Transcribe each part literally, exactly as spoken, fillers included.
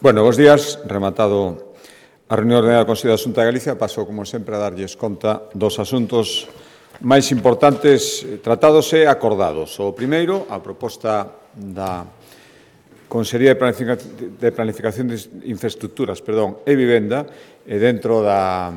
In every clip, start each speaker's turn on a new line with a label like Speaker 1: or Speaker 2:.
Speaker 1: Bueno, bos días. Rematado a reunión ordenada do Consello da Xunta de Galicia, paso, como sempre, a darlles conta dos asuntos máis importantes tratados e acordados. O primeiro, a proposta da Consellería de Planificación de Infraestructuras perdón, e Vivenda, e dentro da,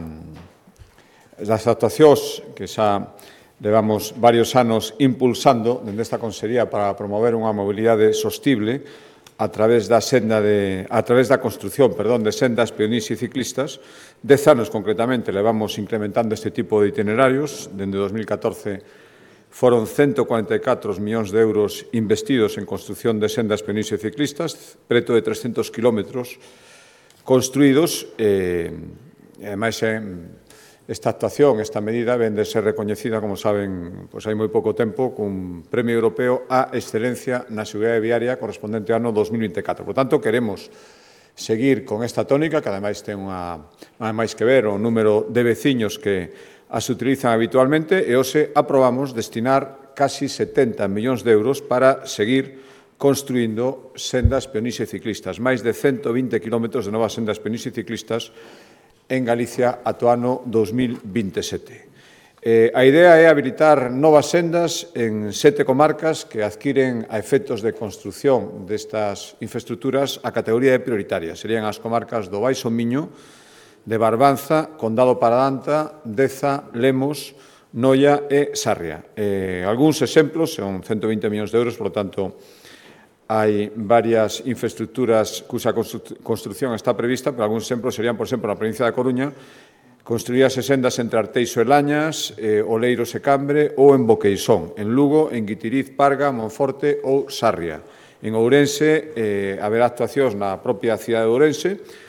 Speaker 1: das actuacións que xa levamos varios anos impulsando dende esta Consellería para promover unha mobilidade sostible a través da senda de a través da construción, perdón, de sendas, peonís e ciclistas. Dez anos concretamente levamos incrementando este tipo de itinerarios. Dende dos mil catorce foron ciento cuarenta e catro millóns de euros investidos en construción de sendas, peonís e ciclistas, preto de trescentos kilómetros construídos. E, ademais, esta actuación, esta medida, ven de ser recoñecida, como saben, pois hai moi pouco tempo, cun premio europeo á excelencia na seguridade viaria correspondente ao ano dos mil vinte e catro. Por tanto, queremos seguir con esta tónica, que ademais ten unha, máis que ver o número de veciños que as utilizan habitualmente, e hoxe aprobamos destinar casi setenta millóns de euros para seguir construindo sendas, peonís e ciclistas. Máis de ciento vinte kilómetros de novas sendas, peonís e ciclistas en Galicia ata o ano dos mil vinte e sete. Eh, a idea é habilitar novas sendas en sete comarcas que adquiren a efectos de construción destas infraestructuras a categoría de prioritaria. Serían as comarcas do Baixo Miño, de Barbanza, Condado Paradanta, Deza, Lemos, Noia e Sarria. Eh, algúns exemplos, son ciento vinte millóns de euros, por lo tanto, hai varias infraestructuras cuxa construcción está prevista, pero algúns exemplos serían, por exemplo, na provincia da Coruña, construíase sendas entre Arteixo e Lañas, eh, Oleiros e Cambre, ou en Boqueisón, en Lugo, en Guitiriz, Parga, Monforte ou Sarria. En Ourense eh, haberá actuacións na propia cidade de Ourense,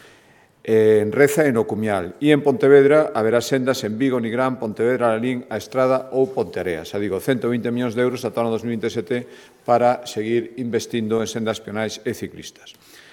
Speaker 1: en Reza e no Cumial. E en Pontevedra haberá sendas en Vigo, Nigrán, Pontevedra, Lalín, A Estrada ou Ponteareas. Xa digo, ciento vinte millóns de euros ata o ano dos mil vinte e sete para seguir investindo en sendas peonais e ciclistas.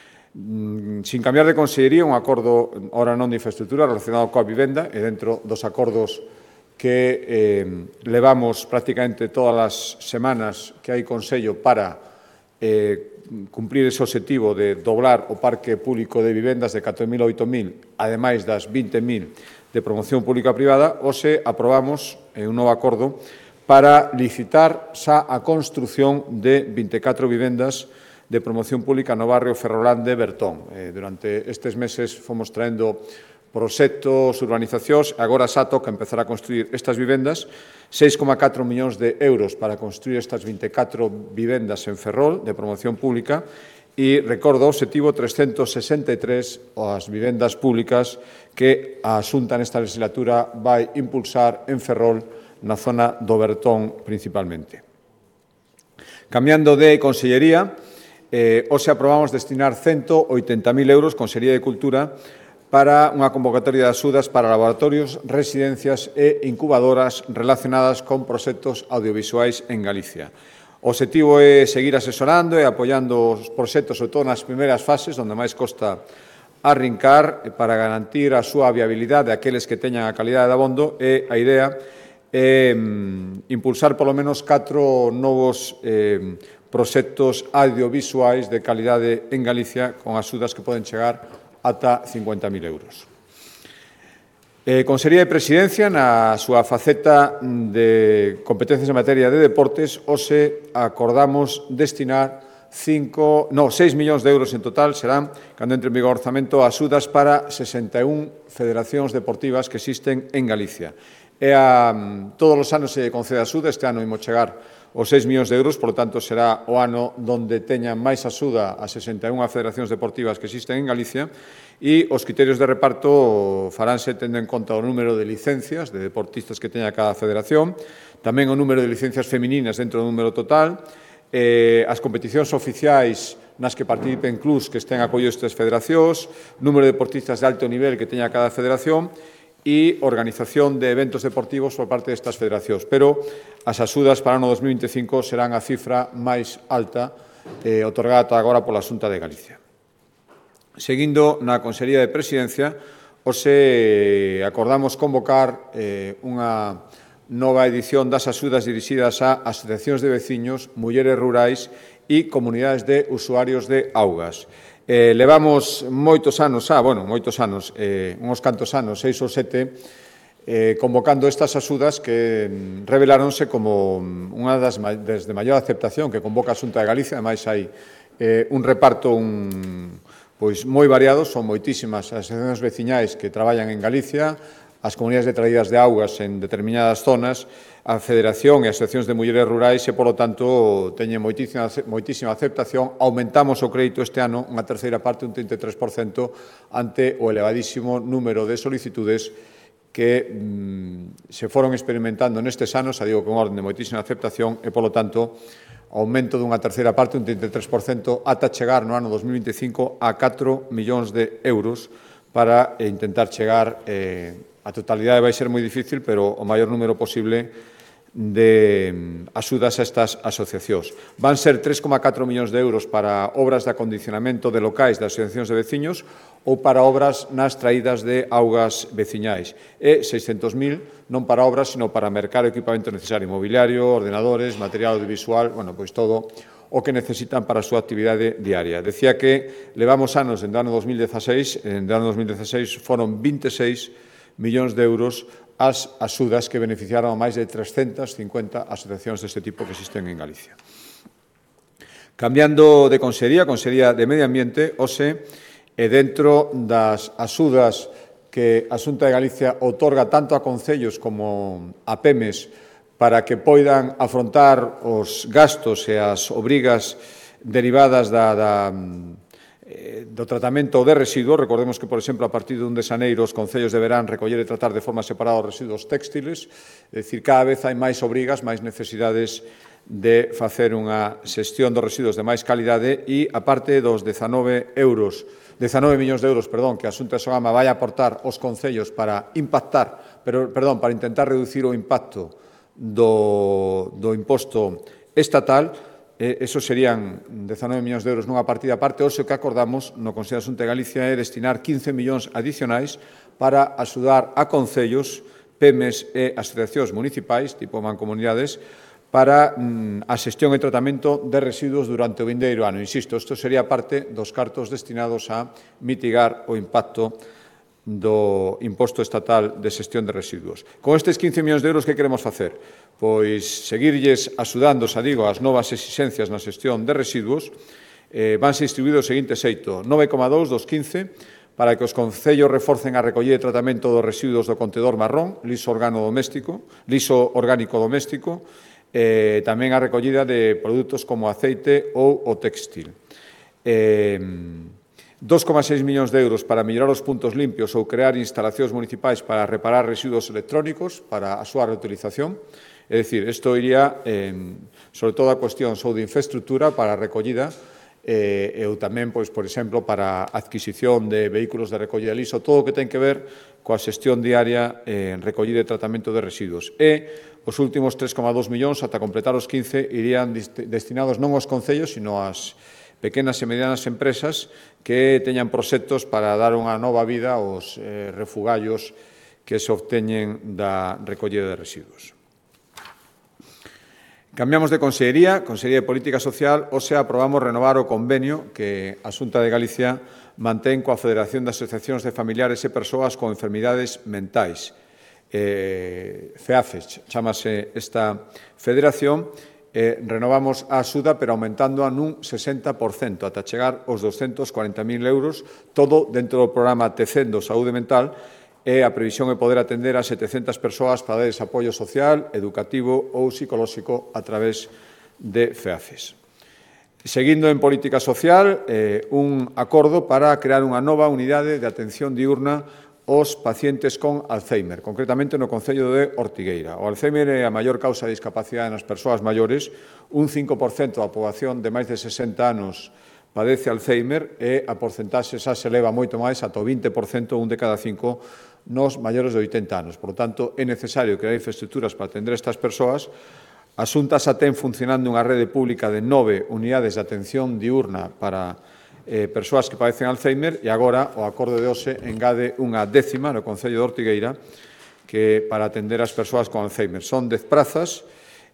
Speaker 1: Sin cambiar de consellería, un acordo, ora non de infraestructura, relacionado coa vivenda, e dentro dos acordos que eh, levamos prácticamente todas as semanas que hai Consello para eh, cumprir ese objetivo de doblar o parque público de vivendas de catro mil a oito mil, ademais das vinte mil de promoción pública-privada, hoxe aprobamos un novo acordo para licitar xa a construción de vinte e catro vivendas de promoción pública no barrio Ferrolán de Bertón. Eh, durante estes meses fomos traendo proxectos, urbanizacións, agora xa toca empezar a construir estas vivendas, seis coma catro millóns de euros para construir estas vinte e catro vivendas en Ferrol de promoción pública, e recordo o obxectivo trescentos sesenta e tres as vivendas públicas que a Xunta nesta legislatura vai impulsar en Ferrol, na zona do Bertón principalmente. Cambiando de consellería, eh, hoxe aprobamos destinar ciento oitenta mil euros, Consellería de Cultura, para unha convocatoria de axudas para laboratorios, residencias e incubadoras relacionadas con proxectos audiovisuais en Galicia. O obxectivo é seguir asesorando e apoiando os proxectos, sobre todo nas primeiras fases, onde máis costa arrincar, para garantir a súa viabilidade aqueles que teñan a calidade de abondo, e a idea é impulsar polo menos catro novos eh, proxectos audiovisuais de calidade en Galicia con axudas que poden chegar ata cincuenta mil euros. Eh, Consellería de Presidencia, na súa faceta de competencias en materia de deportes, hoxe acordamos destinar cinco, no, seis millóns de euros en total, serán, cando entre en vigor o orzamento, axudas para sesenta e un federacións deportivas que existen en Galicia. E a, todos os anos se concede axuda, este ano imos chegar os seis millóns de euros, por lo tanto, será o ano onde teñan máis axuda as sesenta e unha federacións deportivas que existen en Galicia, e os criterios de reparto faránse tendo en conta o número de licencias de deportistas que teña cada federación, tamén o número de licencias femininas dentro do número total, eh, as competicións oficiais nas que participen clubs que estén acollidos estas federacións, número de deportistas de alto nivel que teña cada federación, e organización de eventos deportivos por parte destas federacións. Pero as axudas para o ano dos mil vinte e cinco serán a cifra máis alta eh, otorgada ata agora pola Xunta de Galicia. Seguindo na Consellería de Presidencia, hoxe acordamos convocar eh, unha nova edición das axudas dirixidas a asociacións de veciños, mulleres rurais e comunidades de usuarios de augas. Eh, levamos moitos anos, ah, bueno, moitos anos, eh, uns cantos anos, seis ou sete, eh, convocando estas axudas que reveláronse como unha das, das de maior aceptación que convoca a Xunta de Galicia. Ademais, hai eh, un reparto un, pois moi variado, son moitísimas as asociacións veciñais que traballan en Galicia, as comunidades de traídas de augas en determinadas zonas, a Federación e as asociacións de mulleres rurais e, polo tanto, teñen moitísima, moitísima aceptación. Aumentamos o crédito este ano unha terceira parte, un trinta e tres por cento, ante o elevadísimo número de solicitudes que mm, se foron experimentando nestes anos, a digo con orden de moitísima aceptación, e, polo tanto, aumento dunha terceira parte, un trinta e tres por cento, ata chegar no ano dos mil vinte e cinco a catro millóns de euros para eh, intentar chegar eh, a totalidade vai ser moi difícil, pero o maior número posible de axudas a estas asociacións. Van ser tres coma catro millóns de euros para obras de acondicionamento de locais das asociacións de veciños ou para obras nas traídas de augas veciñais. E seiscentos mil non para obras, sino para mercar o equipamento necesario, mobiliario, ordenadores, material audiovisual, bueno, pois todo o que necesitan para a súa actividade diaria. Decía que levamos anos, en ano dos mil dezaseis, en ano dos mil dezaseis foron vinte e seis millóns de euros as axudas que beneficiaron a máis de trescentas cincuenta asociacións deste tipo que existen en Galicia. Cambiando de consellería, Consellería de Medio Ambiente, hoxe, e dentro das axudas que a Xunta de Galicia outorga tanto a concellos como a pemes para que poidan afrontar os gastos e as obrigas derivadas da, da do tratamento de residuos. Recordemos que, por exemplo, a partir de un de xaneiro, os concellos deberán recoller e tratar de forma separada os residuos textiles, é dicir, cada vez hai máis obrigas, máis necesidades de facer unha xestión dos residuos de máis calidade e, aparte dos dezanove euros, dezanove millóns de euros, perdón, que a Xunta de Sogama vai aportar aos concellos para impactar, pero, perdón, para intentar reducir o impacto do, do imposto estatal, Eh, esos serían dezanove millóns de euros nunha partida aparte. Hoxe o que acordamos no Consello de Xunta de Galicia é destinar quince millóns adicionais para axudar a concellos, pemes e asociacións municipais, tipo mancomunidades, para mm, a xestión e tratamento de residuos durante o vindeiro ano. Insisto, isto sería parte dos cartos destinados a mitigar o impacto do imposto estatal de xestión de residuos. Con estes quince millóns de euros, que queremos facer? Pois seguirlles axudando, xa digo, as novas exixencias na xestión de residuos. Eh, vanse distribuídos o seguinte xeito: nove coma dous dos quince para que os concellos reforcen a recollida e tratamento dos residuos do contedor marrón, liso organo doméstico, liso orgánico doméstico, eh, tamén a recollida de produtos como aceite ou o textil. Eh, dos coma seis millóns de euros para mellorar os puntos limpios ou crear instalacións municipais para reparar residuos electrónicos para a súa reutilización. É dicir, isto iría, eh, sobre todo, a cuestión só de infraestructura para a recollida eh, e tamén, pois, por exemplo, para a adquisición de vehículos de recollida liso, todo o que ten que ver coa xestión diaria en recollida e tratamento de residuos. E os últimos tres coma dos millóns, ata completar os quince, irían destinados non aos concellos, sino ás pequenas e medianas empresas que teñan proxectos para dar unha nova vida aos eh, refugallos que se obteñen da recollida de residuos. Cambiamos de consellería, Consellería de Política Social. Hoxe aprobamos renovar o convenio que a Xunta de Galicia mantén coa Federación de Asociacións de Familiares e Persoas con Enfermidades Mentais. Eh, FEAFES, chamase esta federación. Eh, renovamos a axuda, pero aumentando nun sesenta por cento, ata chegar aos doscentos corenta mil euros, todo dentro do programa Tecendo Saúde Mental, e a previsión é poder atender a setecentas persoas para darles apoio social, educativo ou psicolóxico a través de FEAFES. Seguindo en política social, eh, un acordo para crear unha nova unidade de atención diurna aos pacientes con Alzheimer, concretamente no concello de Ortigueira. O Alzheimer é a maior causa de discapacidade nas persoas maiores. Un cinco por cento da poboación de máis de sesenta anos padece Alzheimer e a porcentaxe xa se eleva moito máis, ata o vinte por cento, un de cada cinco, nos maiores de oitenta anos. Por lo tanto, é necesario crear infraestructuras para atender a estas persoas. A Xunta xa ten funcionando unha rede pública de nove unidades de atención diurna para eh, persoas que padecen Alzheimer, e agora o acordo de hoxe engade unha décima no concello de Ortigueira que para atender as persoas con Alzheimer. Son dez prazas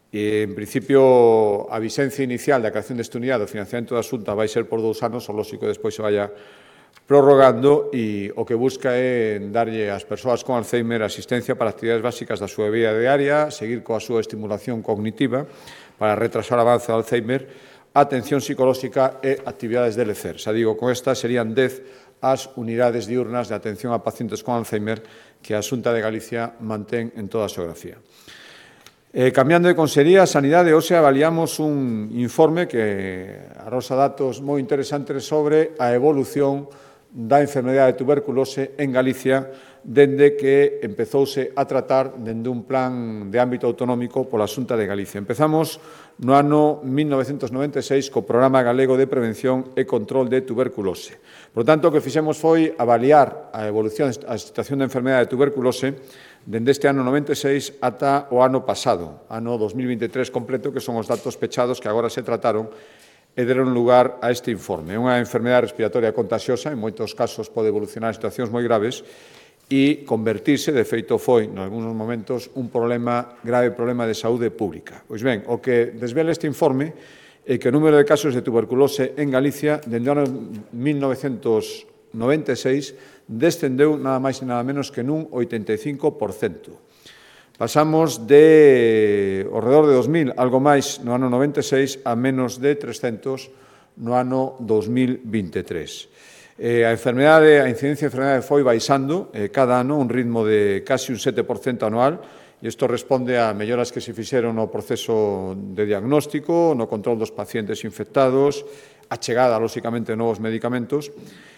Speaker 1: E, en principio, a vixencia inicial da creación deste unidade, o financiamento da Xunta vai ser por dous anos, o lóxico despois se vaya prorrogando, e o que busca é darlle ás persoas con Alzheimer asistencia para actividades básicas da súa vida diaria, seguir coa súa estimulación cognitiva para retrasar o avance do Alzheimer, atención psicolóxica e actividades de lecer. Xa digo, con estas serían dez as unidades diurnas de atención a pacientes con Alzheimer que a Xunta de Galicia mantén en toda a xeografía. Eh, cambiando de consellería, a Sanidade, hoxe avaliamos un informe que arrosa datos moi interesantes sobre a evolución da enfermedade de tuberculose en Galicia dende que empezouse a tratar dende un plan de ámbito autonómico pola Xunta de Galicia. Empezamos no ano mil novecentos noventa e seis co Programa Galego de Prevención e Control de Tuberculose. Por tanto, o que fixemos foi avaliar a evolución, a situación da enfermedade de tuberculose dende este ano noventa e seis ata o ano pasado, ano dos mil veintitrés completo, que son os datos pechados que agora se trataron e deron lugar a este informe. É unha enfermedade respiratoria contagiosa, en moitos casos pode evolucionar a situacións moi graves e convertirse, de feito foi, en algúns momentos, un problema, grave problema de saúde pública. Pois ben, o que desvela este informe é que o número de casos de tuberculose en Galicia, dende o ano mil novecentos noventa e seis, descendeu nada máis e nada menos que nun oitenta e cinco por cento. Pasamos de ao redor de dos mil, algo máis no ano noventa e seis, a menos de trescentos no ano dos mil veintitrés. Eh, a enfermedade, a incidencia de enfermedade foi baixando eh, cada ano un ritmo de casi un sete por cento anual, e isto responde a melloras que se fixeron no proceso de diagnóstico, no control dos pacientes infectados, a chegada, lóxicamente, de novos medicamentos.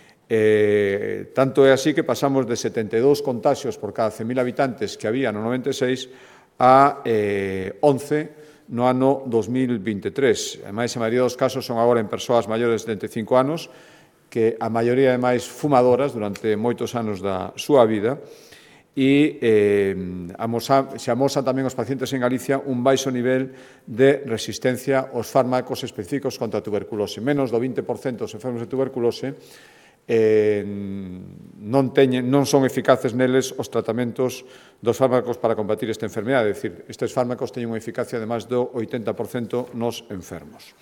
Speaker 1: Eh, tanto é así que pasamos de setenta e dous contaxios por cada cen mil habitantes que había no noventa e seis a eh, once no ano dos mil veintitrés. Ademais, a maioría dos casos son agora en persoas maiores de setenta e cinco anos, que a maioría, ademais, fumadoras durante moitos anos da súa vida, e eh, amosa, se amosan tamén os pacientes en Galicia un baixo nivel de resistencia aos fármacos específicos contra a tuberculose. Menos do vinte por cento dos enfermos de tuberculose Eh, non, teñen, non son eficaces neles os tratamentos dos fármacos para combatir esta enfermedade, é dicir, estes fármacos teñen unha eficacia de máis do oitenta por cento nos enfermos.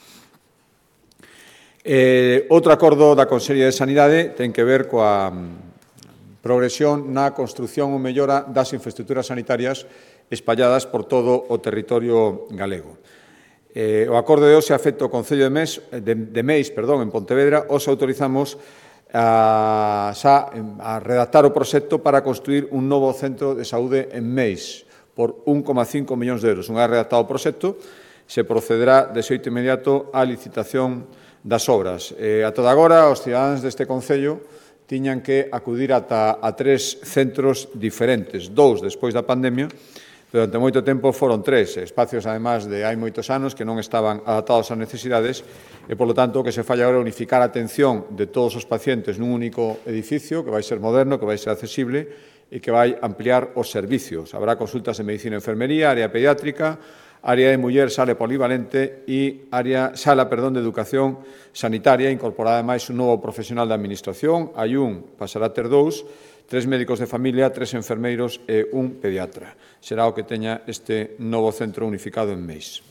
Speaker 1: Eh, outro acordo da Consellería de Sanidade ten que ver coa progresión na construción ou mellora das infraestructuras sanitarias espalladas por todo o territorio galego. Eh, o acordo de hoxe afecta o Concello de Meis, de, de Meis perdón, en Pontevedra, os autorizamos a, xa, a redactar o proxecto para construir un novo centro de saúde en Meis por un coma cinco millóns de euros. Unha vez redactado o proxecto, se procederá de xeito inmediato á licitación das obras. Eh, a toda agora, os cidadáns deste Concello tiñan que acudir ata a tres centros diferentes, dous despois da pandemia. Durante moito tempo foron tres espacios, además, de hai moitos anos que non estaban adaptados ás necesidades e, polo tanto, o que se falla agora é unificar a atención de todos os pacientes nun único edificio que vai ser moderno, que vai ser accesible e que vai ampliar os servicios. Habrá consultas de medicina e enfermería, área pediátrica, área de muller, sala polivalente e área, sala perdón, de educación sanitaria, incorporada ademais un novo profesional da administración, hai un, pasará a ter dous, tres médicos de familia, tres enfermeiros e un pediatra. Será o que teña este novo centro unificado en Meis.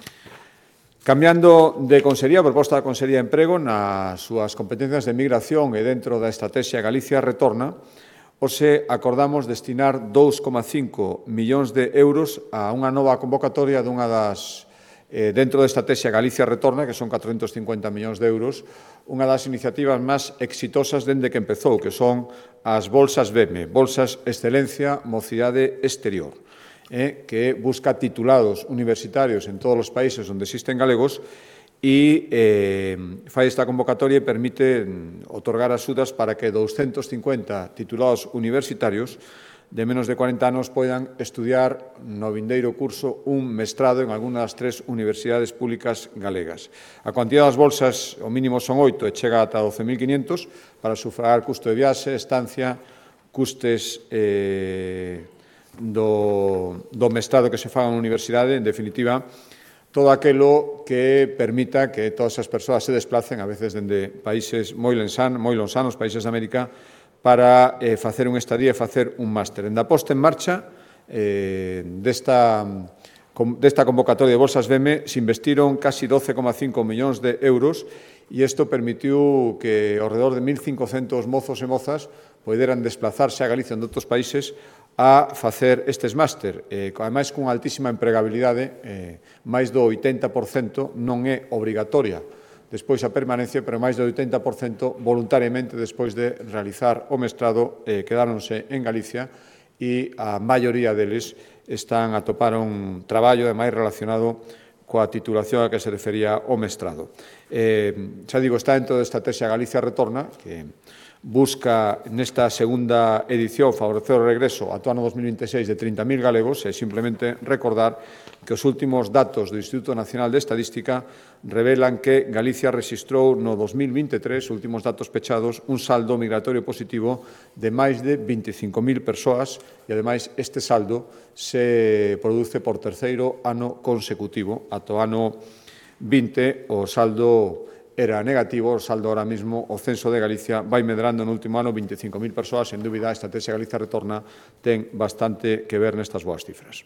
Speaker 1: Cambiando de consellería, a proposta da Consellería de Emprego, nas súas competencias de migración e dentro da estrategia Galicia Retorna, hoxe acordamos destinar dous coma cinco millóns de euros a unha nova convocatoria dunha das, eh, dentro da estrategia Galicia Retorna, que son catrocentos cincuenta millóns de euros, unha das iniciativas máis exitosas dende que empezou, que son as bolsas B E M E, Bolsas Excelencia Mocidade Exterior, eh, que busca titulados universitarios en todos os países onde existen galegos e eh, fai esta convocatoria e permite otorgar axudas para que doscientos cincuenta titulados universitarios de menos de cuarenta anos poidan estudiar no vindeiro curso un mestrado en algunha das tres universidades públicas galegas. A cuantía das bolsas, o mínimo son oito, e chega ata doce mil quinhentos para sufragar custo de viaxe, estancia, custes eh, do, do mestrado que se faga na universidade, en definitiva, todo aquilo que permita que todas as persoas se desplacen, a veces dende países moi lonxanos, moi lonxanos, países de América, para eh, facer un estadía e facer un máster. En da posta en marcha eh, desta desta convocatoria de bolsas B E M se investiron casi doce coma cinco millóns de euros e isto permitiu que ao redor de mil cincocentos mozos e mozas poderan desplazarse a Galicia en outros países a facer estes máster. Eh, ademais, cunha altísima empregabilidade, eh, máis do oitenta por cento non é obrigatoria despois a permanencia, pero máis do oitenta por cento voluntariamente despois de realizar o mestrado eh, quedáronse en Galicia e a maioría deles están a topar un traballo ademais relacionado coa titulación a que se refería o mestrado. Eh, xa digo, está dentro da estrategia Galicia Retorna, que busca nesta segunda edición favorecer o regreso ata o ano dos mil vinte e seis de trinta mil galegos e simplemente recordar que os últimos datos do Instituto Nacional de Estadística revelan que Galicia rexistrou no dos mil vinte e tres, últimos datos pechados, un saldo migratorio positivo de máis de veinticinco mil persoas e, ademais, este saldo se produce por terceiro ano consecutivo. Ata o ano vinte, o saldo era negativo, o saldo ahora mismo, o censo de Galicia vai medrando no último ano veinticinco mil persoas, sen dúbida a estrategia Galicia Retorna ten bastante que ver nestas boas cifras.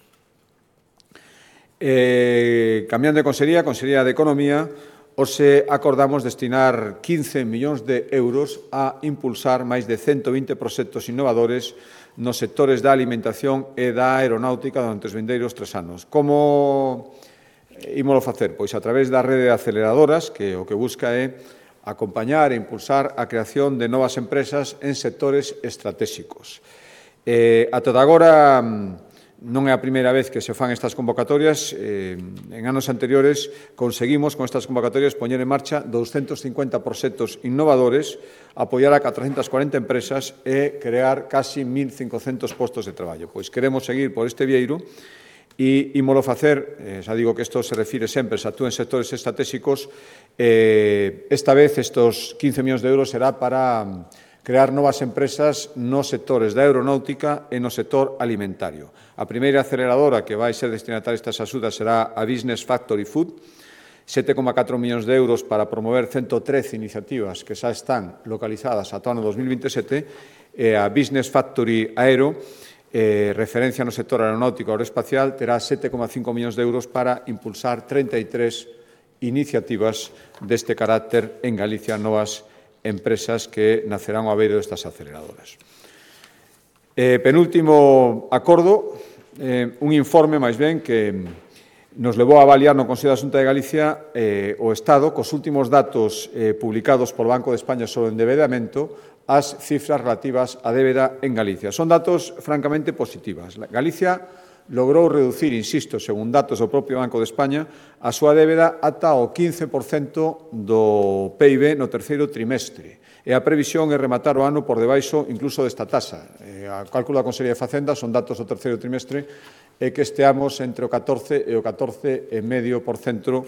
Speaker 1: Eh, cambiando de consellería, Consellería de Economía, hoxe acordamos destinar quince millóns de euros a impulsar máis de cento vinte proxectos innovadores nos sectores da alimentación e da aeronáutica durante os vindeiros tres anos. Como ímolo facer? Pois a través da rede de aceleradoras, que o que busca é acompañar e impulsar a creación de novas empresas en sectores estratégicos. Eh, ata agora non é a primeira vez que se fan estas convocatorias. Eh, en anos anteriores conseguimos con estas convocatorias poñer en marcha doscientos cincuenta proxectos innovadores, apoiar a catrocentas cuarenta empresas e crear casi mil cincocentos postos de traballo. Pois queremos seguir por este vieiro e ímolo facer, eh, xa digo que isto se refire sempre, se actúa en sectores estratégicos, eh, esta vez estos quince millóns de euros será para crear novas empresas nos sectores da aeronáutica e no sector alimentario. A primeira aceleradora que vai ser destinataria a estas axudas será a Business Factory Food, sete coma catro millóns de euros para promover ciento trece iniciativas que xa están localizadas ata o ano dos mil vinte e sete, e a Business Factory Aero, Eh, referencia no sector aeronáutico e aeroespacial, terá sete coma cinco millóns de euros para impulsar treinta e tres iniciativas deste carácter en Galicia, novas empresas que nacerán ao beiro destas aceleradoras. Eh, penúltimo acordo, eh, un informe, máis ben, que nos levou a avaliar no Consello da Xunta de Galicia eh, o Estado, cos últimos datos eh, publicados polo Banco de España sobre o endevedamento, as cifras relativas á débeda en Galicia. Son datos francamente positivas. Galicia logrou reducir, insisto, según datos do propio Banco de España, a súa débeda ata o quince por cento do P I B no terceiro trimestre. E a previsión é rematar o ano por debaixo incluso desta taxa. Eh, a cálculo da Consellería de Facenda son datos do terceiro trimestre e que esteamos entre o catorce e o catorce coma cinco por cento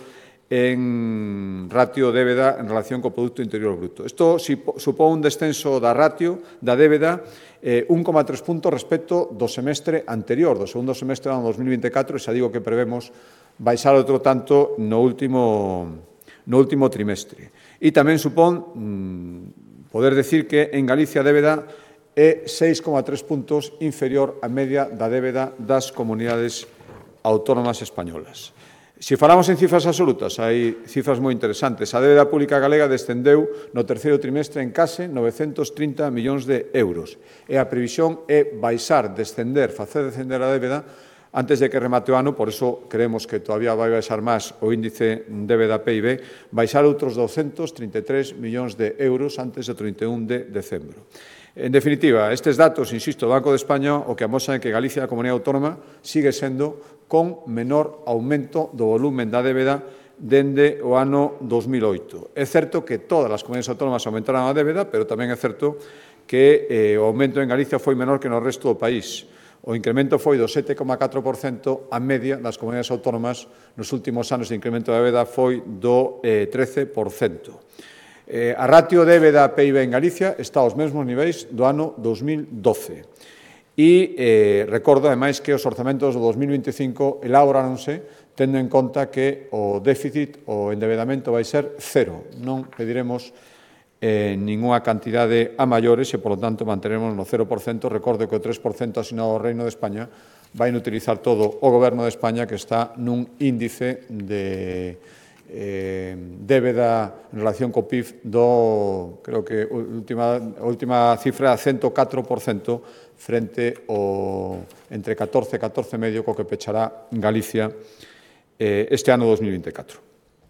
Speaker 1: en ratio débeda en relación co Producto Interior Bruto. Isto supón un descenso da ratio da débeda eh, un coma tres puntos respecto do semestre anterior, do segundo semestre do ano dos mil vinte e catro, e xa digo que prevemos baixar outro tanto no último, no último trimestre. E tamén supón mmm, poder decir que en Galicia a débeda é seis coma tres puntos inferior á media da débeda das comunidades autónomas españolas. Se falamos en cifras absolutas, hai cifras moi interesantes. A débeda pública galega descendeu no terceiro trimestre en case novecentos trinta millóns de euros. E a previsión é baixar, descender, facer descender a débeda antes de que remate o ano, por iso creemos que todavía vai baixar máis o índice débeda P I B, baixar outros doscientos trinta e tres millóns de euros antes do trinta e un de decembro. En definitiva, estes datos, insisto, do Banco de España o que amosan é que Galicia, a comunidade autónoma, sigue sendo con menor aumento do volumen da débeda dende o ano dos mil oito. É certo que todas as comunidades autónomas aumentaron a débeda, pero tamén é certo que eh, o aumento en Galicia foi menor que no resto do país. O incremento foi do sete coma catro por cento, a media das comunidades autónomas nos últimos anos de incremento da débeda foi do eh, trece por cento. Eh, a ratio débeda P I B en Galicia está aos mesmos niveis do ano dos mil doce. E eh, recordo, ademais, que os orzamentos do dos mil vinte e cinco elaboráronse tendo en conta que o déficit, o endebedamento vai ser cero. Non pediremos eh, ninguna cantidade a maiores e, polo tanto, manteremos no cero por cento. Recordo que o tres por cento asinado ao Reino de España vai utilizar todo o Goberno de España, que está nun índice de eh, débeda en relación co P I B do, creo que a última, a última cifra é cento e catro por cento frente ao entre catorce e catorce e medio co que pechará Galicia eh, este ano dos mil vinte e catro.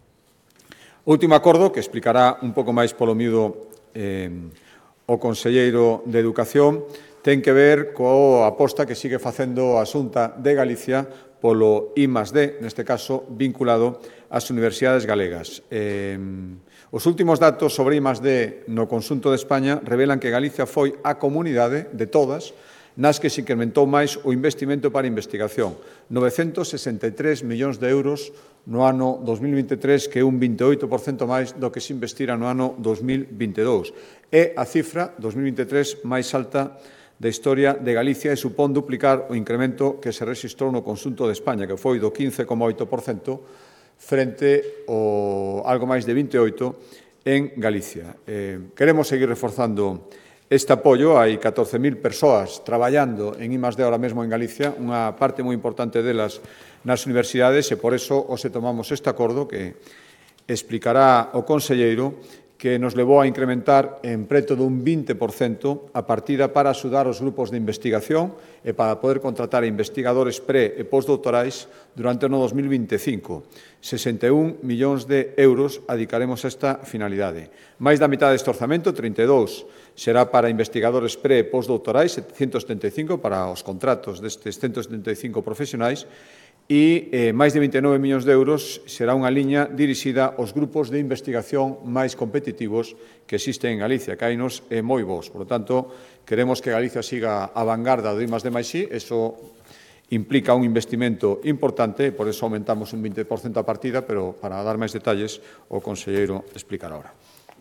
Speaker 1: O último acordo, que explicará un pouco máis polo miúdo eh, o conselleiro de Educación, ten que ver coa aposta que sigue facendo a Xunta de Galicia polo I más D, neste caso vinculado ás universidades galegas. Eh, os últimos datos sobre I más D no conxunto de España revelan que Galicia foi a comunidade de todas nas que se incrementou máis o investimento para a investigación, novecentos sesenta e tres millóns de euros no ano dos mil vinte e tres, que é un vinte e oito por cento máis do que se investira no ano dos mil vinte e dous. É a cifra dos mil vinte e tres máis alta da historia de Galicia e supón duplicar o incremento que se rexistrou no conxunto de España, que foi do quince coma oito por cento frente ao algo máis de vinte e oito por cento en Galicia. Eh, queremos seguir reforzando este apoio. Hai catorce mil persoas traballando en I más D ahora mesmo en Galicia, unha parte moi importante delas nas universidades, e por eso hoxe tomamos este acordo que explicará o conselleiro, que nos levou a incrementar en preto dun vinte por cento a partida para axudar os grupos de investigación e para poder contratar investigadores pre- e postdoctorais durante o ano dos mil vinte e cinco. sesenta e un millóns de euros adicaremos a esta finalidade. Mais da mitad deste orzamento, trinta e dous, será para investigadores pre- e postdoctorais, setecentos setenta e cinco para os contratos destes ciento setenta e cinco profesionais, e eh, máis de vinte e nove millóns de euros será unha liña dirixida aos grupos de investigación máis competitivos que existen en Galicia, que hainos é moi bons. Por lo tanto, queremos que Galicia siga a vanguarda do I más D máis I, eso implica un investimento importante, por eso aumentamos un vinte por cento a partida, pero para dar máis detalles o conselleiro explicará ahora.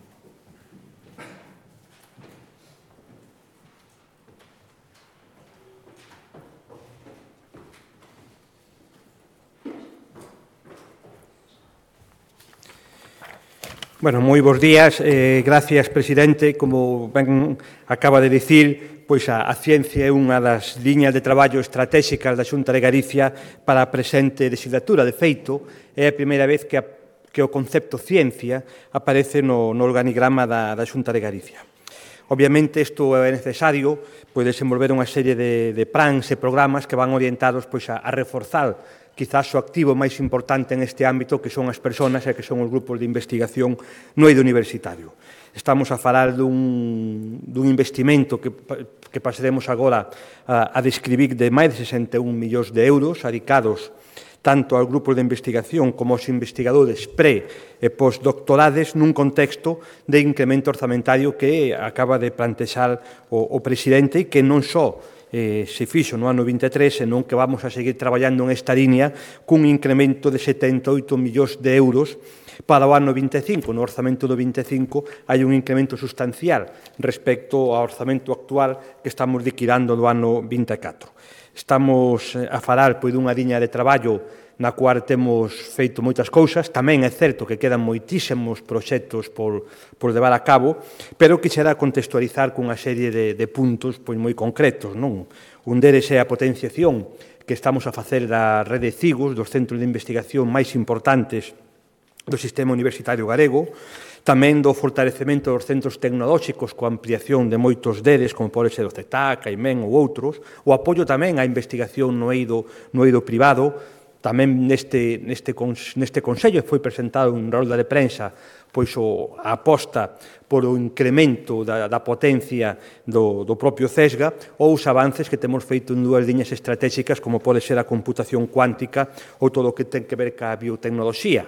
Speaker 2: Bueno, moi bons días. Eh, gracias, presidente. Como ben acaba de dicir, pois a, a ciencia é unha das liñas de traballo estratégicas da Xunta de Galicia para a presente legislatura. De feito, é a primeira vez que, a, que o concepto ciencia aparece no, no organigrama da, da Xunta de Galicia. Obviamente, isto é necesario pois, desenvolver unha serie de, de plans e programas que van orientados pois, a, a reforzar quizás o activo máis importante en este ámbito, que son as persoas e que son os grupos de investigación no eido universitario. Estamos a falar dun, dun investimento que, que pasaremos agora a, a describir de máis de sesenta e un millóns de euros adicados tanto aos grupos de investigación como aos investigadores pre- e postdoctorades nun contexto de incremento orzamentario que acaba de plantexar o, o presidente e que non só eh, se fixo no ano vinte e tres, senón que vamos a seguir traballando en esta línea cun incremento de setenta e oito millóns de euros para o ano vinte e cinco. No orzamento do vinte e cinco hai un incremento sustancial respecto ao orzamento actual que estamos liquidando do ano vinte e catro. Estamos a falar pois, dunha liña de traballo na cual temos feito moitas cousas. Tamén é certo que quedan moitísimos proxectos por, por levar a cabo, pero quixera contextualizar cunha serie de, de puntos pois, moi concretos. Non? Un deles é a potenciación que estamos a facer da rede CIGUS, dos centros de investigación máis importantes do sistema universitario galego, tamén do fortalecemento dos centros tecnolóxicos coa ampliación de moitos deles, como pode ser o CETAC, CAIMEN ou outros, o apoio tamén á investigación no eido, no eido privado. Tamén neste, neste, neste Consello foi presentado un rolda de prensa pois o, a aposta por o incremento da, da potencia do, do propio CESGA ou os avances que temos feito en dúas liñas estratégicas como pode ser a computación cuántica ou todo o que ten que ver ca biotecnoloxía.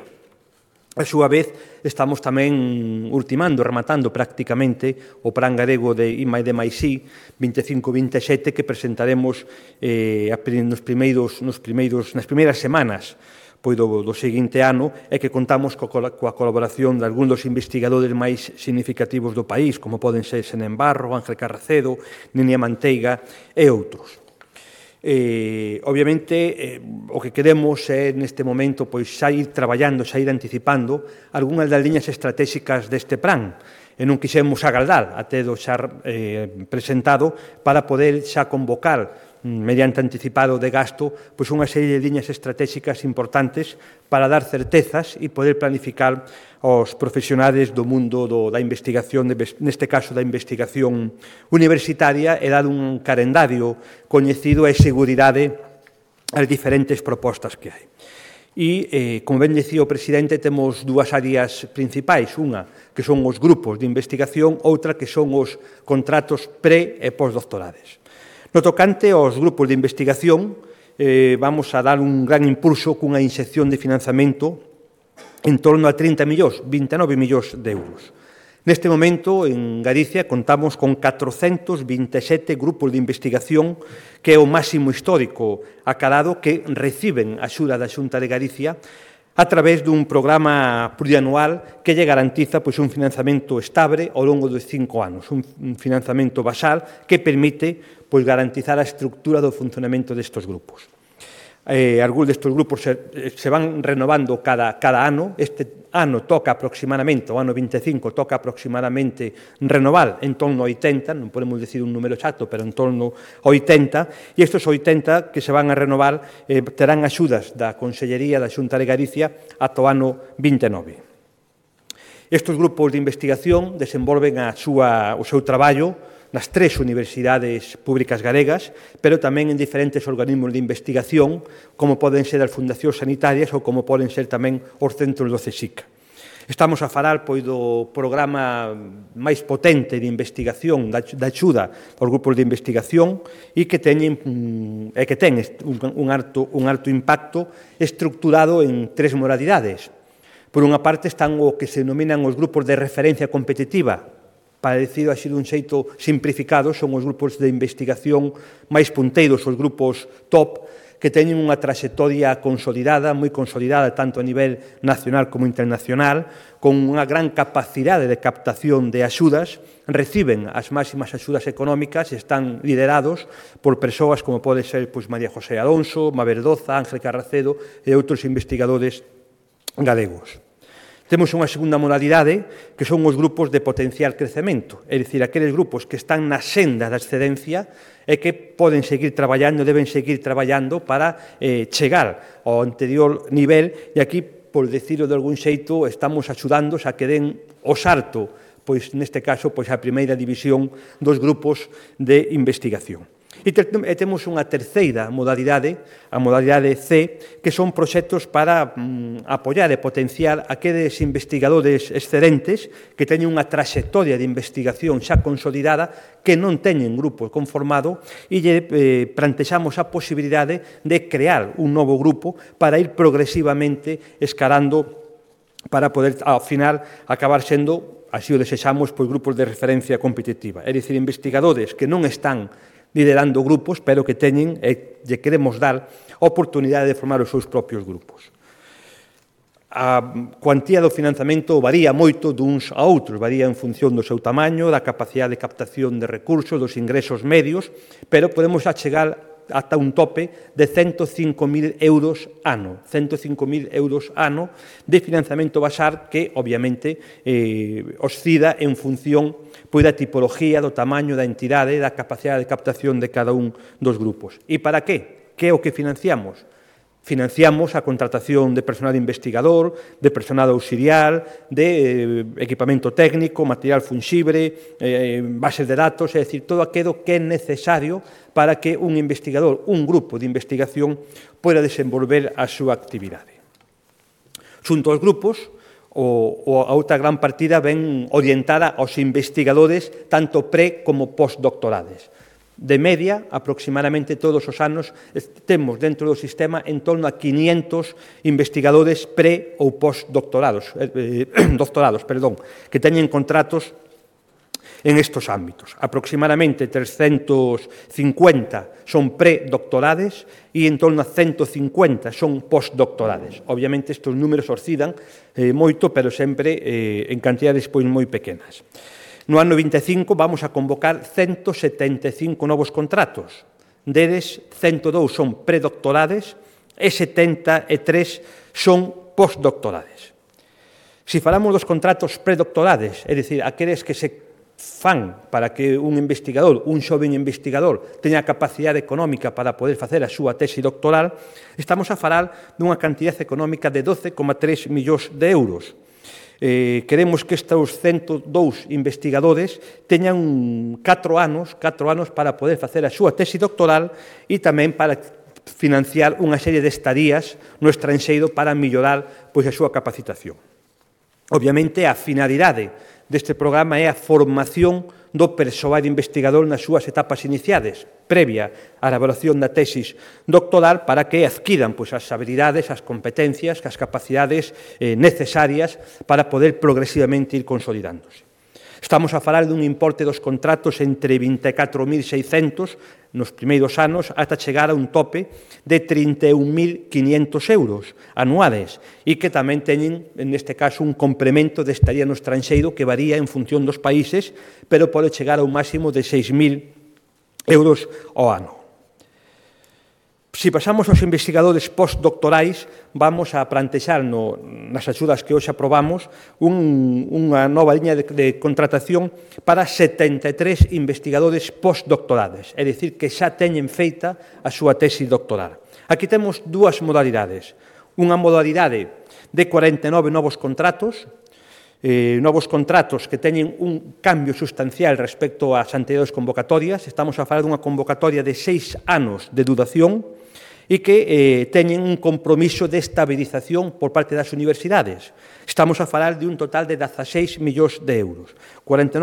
Speaker 2: A súa vez, estamos tamén ultimando, rematando prácticamente o plan galego de I máis D máis I vinte e cinco vinte e sete que presentaremos eh, nos primeiros, nos primeiros, nas primeiras semanas pois, do, do seguinte ano e que contamos co, coa colaboración de algúns dos investigadores máis significativos do país, como poden ser Senén Barro, Ángel Carracedo, Ninia Manteiga e outros. Eh, obviamente, eh, o que queremos é, neste momento, pois, xa ir traballando, xa ir anticipando algunhas das liñas estratégicas deste plan, e non quixemos agardar até do xa eh, presentado para poder xa convocar mediante anticipado de gasto, pois unha serie de liñas estratégicas importantes para dar certezas e poder planificar aos profesionales do mundo do, da investigación, neste caso da investigación universitaria, e dar un calendario coñecido e seguridade as diferentes propostas que hai. E, eh, como ben dicía o presidente, temos dúas áreas principais, unha que son os grupos de investigación, outra que son os contratos pre- e postdoctorales. No tocante aos grupos de investigación, eh, vamos a dar un gran impulso cunha inxección de financiamento en torno a trinta millóns, vinte e nove millóns de euros. Neste momento, en Galicia, contamos con catrocentos vinte e sete grupos de investigación, que é o máximo histórico acadado, que reciben axuda da Xunta de Galicia a través dun programa plurianual que lle garantiza pois, un financiamento estable ao longo de cinco anos, un financiamento basal que permite pois, garantizar a estructura do funcionamento destes grupos. Eh, algúns destes grupos se, se van renovando cada, cada ano. Este ano toca aproximadamente, o ano vinte e cinco, toca aproximadamente renovar en torno a oitenta, non podemos decir un número exacto, pero en torno a oitenta, e estes oitenta que se van a renovar eh, terán axudas da Consellería da Xunta de Galicia ata o ano vinte e nove. Estes grupos de investigación desenvolven a súa, o seu traballo nas tres universidades públicas galegas, pero tamén en diferentes organismos de investigación, como poden ser as fundacións sanitarias ou como poden ser tamén os centros do CSIC. Estamos a falar pois, do programa máis potente de investigación, da axuda aos grupos de investigación, e que, teñen, e que ten un, un, alto, un alto impacto estructurado en tres modalidades. Por unha parte están o que se denominan os grupos de referencia competitiva, para dicir así dun xeito simplificado, son os grupos de investigación máis punteiros, os grupos top, que teñen unha traxectoria consolidada, moi consolidada, tanto a nivel nacional como internacional, con unha gran capacidade de captación de axudas, reciben as máximas axudas económicas e están liderados por persoas como pode ser pois, María José Alonso, Mabel Doza, Ángel Carracedo e outros investigadores galegos. Temos unha segunda modalidade, que son os grupos de potencial crecemento, é dicir, aqueles grupos que están na senda da excedencia e que poden seguir traballando, deben seguir traballando para eh, chegar ao anterior nivel, e aquí, por decirlo de algún xeito, estamos axudándos a que den o salto, pois neste caso, pois a primeira división dos grupos de investigación. E temos unha terceira modalidade, a modalidade C, que son proxectos para mm, apoiar e potenciar aqueles investigadores excelentes que teñen unha traxectoria de investigación xa consolidada, que non teñen grupo conformado, e lle eh, plantexamos a posibilidade de crear un novo grupo para ir progresivamente escalando para poder, ao final, acabar sendo, así o desexamos, pois, grupos de referencia competitiva. É dicir, investigadores que non están liderando grupos, pero que teñen e lle queremos dar a oportunidade de formar os seus propios grupos. A cuantía do financiamento varía moito duns a outros, varía en función do seu tamaño, da capacidade de captación de recursos, dos ingresos medios, pero podemos achegar ata un tope de ciento cinco mil euros ano, ciento cinco mil euros ano de financiamento basal que, obviamente, eh, oscila en función pois, da tipología, do tamaño, da entidade, da capacidade de captación de cada un dos grupos. E para que? Que é o que financiamos? Financiamos a contratación de personal investigador, de personal auxiliar, de eh, equipamento técnico, material fungible, eh, bases de datos, é dicir, todo aquilo que é necesario para que un investigador, un grupo de investigación, poida desenvolver a súa actividade. Xunto aos grupos, o, o a outra gran partida ven orientada aos investigadores tanto pre- como postdoctorades. De media, aproximadamente todos os anos, temos dentro do sistema en torno a quinientos investigadores pre- ou postdoctorados, eh, doctorados, perdón, que teñen contratos en estos ámbitos. Aproximadamente trescentos cincuenta son predoctorades e en torno a ciento cincuenta son postdoctorades. Obviamente, estes números oscilan eh, moito, pero sempre eh, en cantidades pois, moi pequenas. No ano vinte e cinco vamos a convocar ciento setenta e cinco novos contratos. Deles, ciento dous son predoctorades e setenta e tres son postdoctorades. Se falamos dos contratos predoctorades, é dicir, aqueles que se fan para que un investigador, un xoven investigador, teña a capacidade económica para poder facer a súa tese doctoral, estamos a falar dunha cantidad económica de doce coma tres millóns de euros. Eh, queremos que estes ciento dous investigadores teñan catro anos, catro anos para poder facer a súa tese doctoral e tamén para financiar unha serie de estadías no estranxeiro para mellorar pois, a súa capacitación. Obviamente, a finalidade deste programa é a formación do persoal investigador nas súas etapas iniciales, previa á elaboración da tesis doctoral, para que adquiran pois, as habilidades, as competencias, as capacidades eh, necesarias para poder progresivamente ir consolidándose. Estamos a falar dun importe dos contratos entre vinte e catro mil seiscentos nos primeiros anos ata chegar a un tope de trinta e un mil quinhentos euros anuales e que tamén teñen, neste caso, un complemento de estaría no estranxeiro que varía en función dos países, pero pode chegar a un máximo de seis mil euros ao ano. Se pasamos aos investigadores postdoctorais, vamos a plantexar no, nas axudas que hoxe aprobamos un, unha nova liña de, de contratación para setenta e tres investigadores postdoctorales, é dicir, que xa teñen feita a súa tese doctoral. Aquí temos dúas modalidades. Unha modalidade de cuarenta e nove novos contratos, eh, novos contratos que teñen un cambio sustancial respecto ás anteriores convocatorias. Estamos a falar dunha convocatoria de seis anos de duración, e que eh, teñen un compromiso de estabilización por parte das universidades. Estamos a falar de un total de dezaseis millóns de euros. cuarenta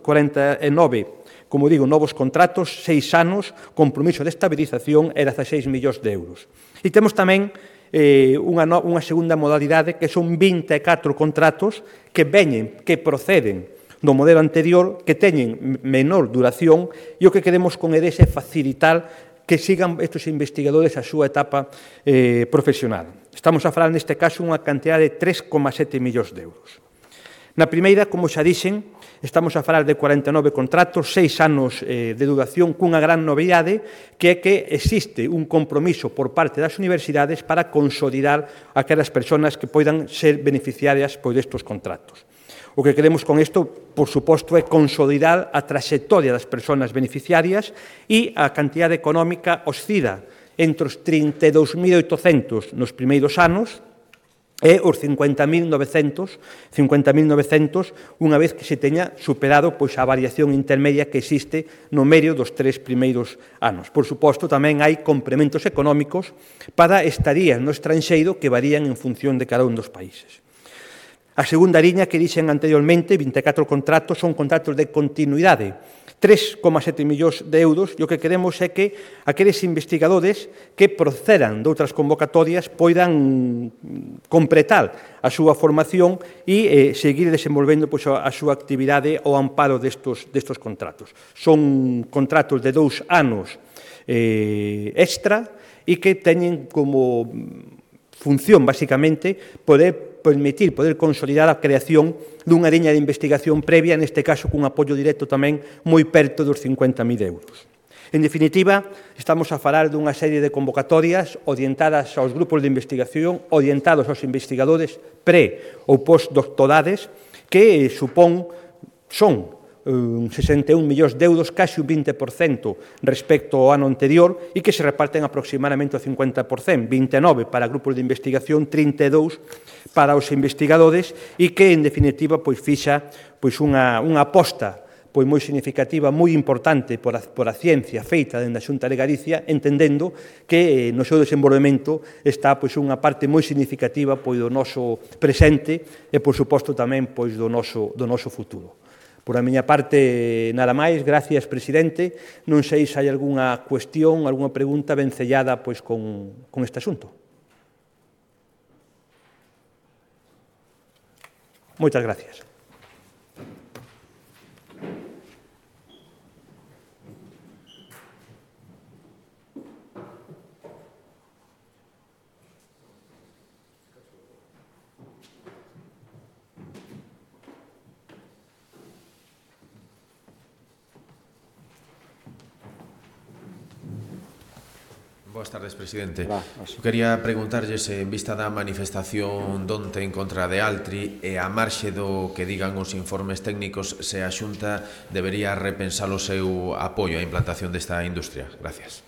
Speaker 2: e nove, como digo, novos contratos, seis anos, compromiso de estabilización e dezaseis millóns de euros. E temos tamén eh, unha, no, unha segunda modalidade que son vinte e catro contratos que veñen, que proceden do modelo anterior, que teñen menor duración, e o que queremos con eles é facilitar que sigan estes investigadores a súa etapa eh, profesional. Estamos a falar neste caso unha cantidad de tres coma sete millóns de euros. Na primeira, como xa dixen, estamos a falar de cuarenta e nove contratos, seis anos eh, de duración, cunha gran novidade, que é que existe un compromiso por parte das universidades para consolidar aquelas persoas que poidan ser beneficiarias por estes contratos. O que queremos con isto, por suposto, é consolidar a traxectoria das persoas beneficiarias e a cantidad económica oscila entre os trinta e dous mil oitocentos nos primeiros anos e os cincuenta mil novecentos, cincuenta mil novecentos, unha vez que se teña superado pois, a variación intermedia que existe no medio dos tres primeiros anos. Por suposto, tamén hai complementos económicos para estarías no estranxeiro que varían en función de cada un dos países. A segunda liña que dixen anteriormente, vinte e catro contratos, son contratos de continuidade, tres coma sete millóns de euros, e o que queremos é que aqueles investigadores que procedan de outras convocatorias poidan completar a súa formación e eh, seguir desenvolvendo pois, a súa actividade ao amparo destos, destos contratos. Son contratos de dous anos eh, extra e que teñen como función, basicamente, poder permitir, poder consolidar a creación dunha liña de investigación previa, neste caso cun apoio directo tamén moi perto dos cincuenta mil euros. En definitiva, estamos a falar dunha serie de convocatorias orientadas aos grupos de investigación, orientados aos investigadores pre- ou postdoctorades, que supón, son sesenta e un millóns de euros, casi un vinte por cento respecto ao ano anterior e que se reparten aproximadamente o cincuenta por cento, vinte e nove para grupos de investigación, trinta e dous para os investigadores e que, en definitiva, pois fixa pois unha, unha aposta pois moi significativa, moi importante por a, por a ciencia feita dentro da Xunta de Galicia, entendendo que eh, no seu desenvolvemento está pois unha parte moi significativa pois do noso presente e, por suposto, tamén pois do noso, do noso futuro. Por a miña parte, nada máis. Gracias, presidente. Non sei se hai algunha cuestión, algunha pregunta vencellada pois, con, con este asunto. Moitas gracias.
Speaker 3: boas tardes, presidente.
Speaker 1: Hola,
Speaker 3: Quería preguntarlle se en vista da manifestación donte en contra de Altri e a marxe do que digan os informes técnicos se a Xunta debería repensar o seu apoio á implantación desta industria. Gracias.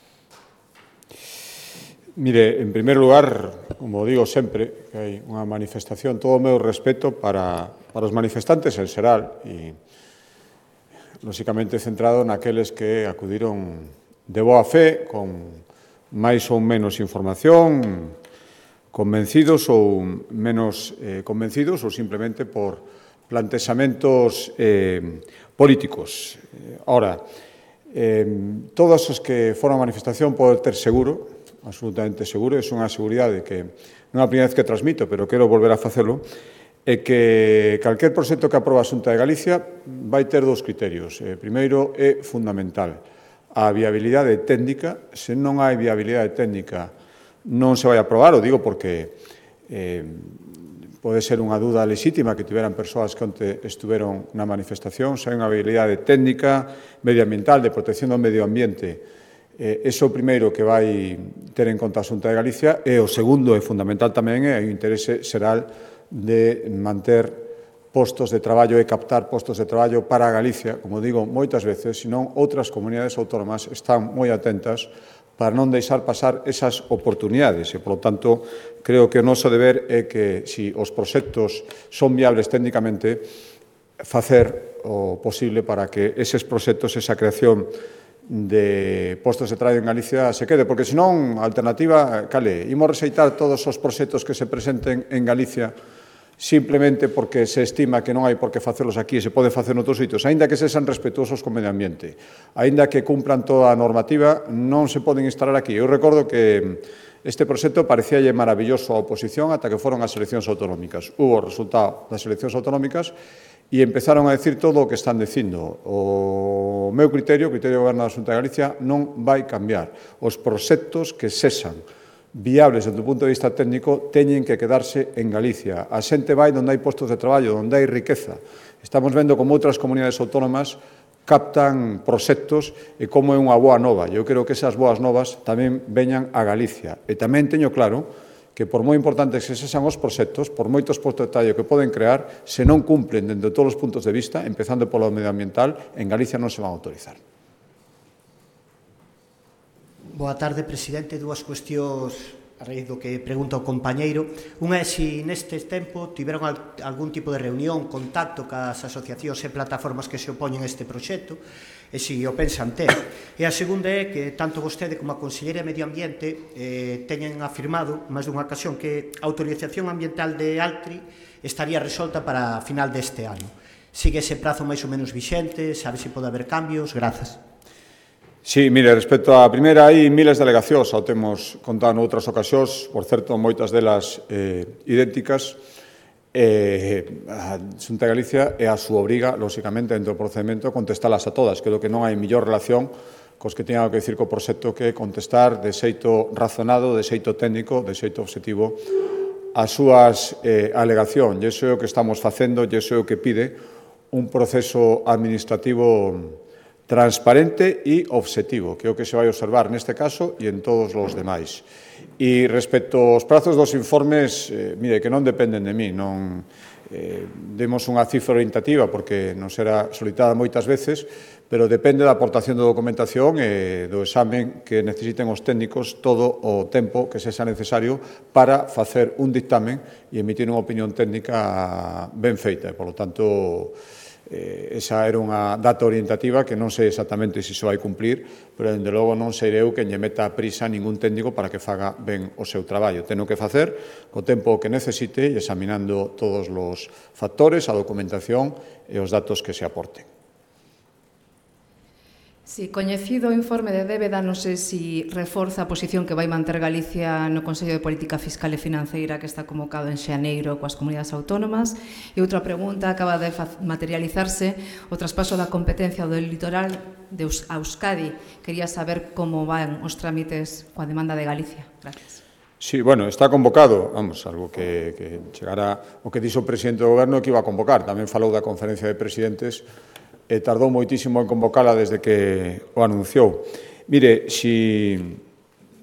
Speaker 1: Mire, en primeiro lugar, como digo sempre, que hai unha manifestación, todo o meu respeto para, para os manifestantes en xeral e, lóxicamente, centrado naqueles que acudiron de boa fe, con máis ou menos información, convencidos ou menos eh, convencidos ou simplemente por plantexamentos eh, políticos. Ora, eh, todos os que foron a manifestación poden ter seguro, absolutamente seguro, é unha seguridade que non é a primeira vez que transmito, pero quero volver a facelo, é que calquer proxecto que aproba a Xunta de Galicia vai ter dous criterios. Eh, primeiro, é fundamental a viabilidade técnica. Se non hai viabilidade técnica, non se vai aprobar, o digo porque eh, pode ser unha dúda lexítima que tiveran persoas que onte estuveron na manifestación. Se hai unha viabilidade técnica, medioambiental, de protección do medio ambiente, eh, é o primeiro que vai ter en conta a Xunta de Galicia, e o segundo e fundamental tamén é o interese xeral de manter postos de traballo e captar postos de traballo para Galicia, como digo moitas veces, senón outras comunidades autónomas están moi atentas para non deixar pasar esas oportunidades e, polo tanto, creo que o noso deber é que, se os proxectos son viables técnicamente, facer o posible para que eses proxectos, esa creación de postos de traballo en Galicia se quede, porque senón a alternativa, cale, imos rexeitar todos os proxectos que se presenten en Galicia simplemente porque se estima que non hai por que facelos aquí e se pode facer noutros sitios, aínda que sexan respetuosos co medio ambiente, aínda que cumpran toda a normativa, non se poden instalar aquí. Eu recordo que este proxecto parecíalle maravilloso á oposición ata que foron as eleccións autonómicas. Hubo o resultado das eleccións autonómicas e empezaron a decir todo o que están dicindo. O meu criterio, o criterio do Goberno da Xunta de Galicia, non vai cambiar. Os proxectos que sexan viables desde o punto de vista técnico teñen que quedarse en Galicia. A xente vai onde hai postos de traballo, onde hai riqueza. Estamos vendo como outras comunidades autónomas captan proxectos e como é unha boa nova. Eu creo que esas boas novas tamén veñan a Galicia. E tamén teño claro que, por moi importantes que sexan os proxectos, por moitos postos de traballo que poden crear, se non cumplen dentro de todos os puntos de vista, empezando polo medioambiental, en Galicia non se van a autorizar.
Speaker 4: Boa tarde, presidente. Dúas cuestións a raíz do que pregunta o compañeiro. Unha é se neste tempo tiveron algún tipo de reunión, contacto cas asociacións e plataformas que se opoñen a este proxecto e se o pensan ter. E a segunda é que tanto vostede como a Consellería de Medio Ambiente eh, teñen afirmado máis dunha ocasión que a autorización ambiental de Altri estaría resolta para a final deste ano. Sigue ese prazo máis ou menos vixente? Sabe se pode haber cambios? Grazas.
Speaker 1: Sí, mire, respecto á primeira, hai miles de alegacións, ao temos contado noutras ocasións, por certo, moitas delas eh, idénticas. Eh, a Xunta de Galicia é a súa obriga, lóxicamente, dentro do procedimento, contestalas a todas. Creo que non hai mellor relación cos que teñan que dicir co proxecto que contestar de xeito razonado, de xeito técnico, de xeito obxectivo as súas eh, alegacións. E iso é o que estamos facendo, e iso é o que pide un proceso administrativo transparente e obxectivo, que é o que se vai observar neste caso e en todos os demais. E respecto aos prazos dos informes, eh, mire, que non dependen de mí, non eh, demos unha cifra orientativa porque non será solicitada moitas veces, pero depende da aportación de documentación e do examen que necesiten os técnicos todo o tempo que sexa necesario para facer un dictamen e emitir unha opinión técnica ben feita. Por lo tanto, Eh, esa era unha data orientativa que non sei exactamente se se vai cumplir, pero, dende logo, non serei eu que lle meta a prisa a ningún técnico para que faga ben o seu traballo. Teno que facer co tempo que necesite e examinando todos os factores, a documentación e os datos que se aporten.
Speaker 5: Si, coñecido o informe de débeda, non sei se reforza a posición que vai manter Galicia no Consello de Política Fiscal e Financeira que está convocado en xaneiro coas comunidades autónomas. E outra pregunta, acaba de materializarse o traspaso da competencia do litoral de Euskadi. Quería saber como van os trámites coa demanda de Galicia. Gracias.
Speaker 1: Sí, bueno, está convocado, vamos, algo que, que chegara o que dixo o presidente do Goberno que iba a convocar. Tamén falou da conferencia de presidentes e tardou moitísimo en convocala desde que o anunciou. Mire, si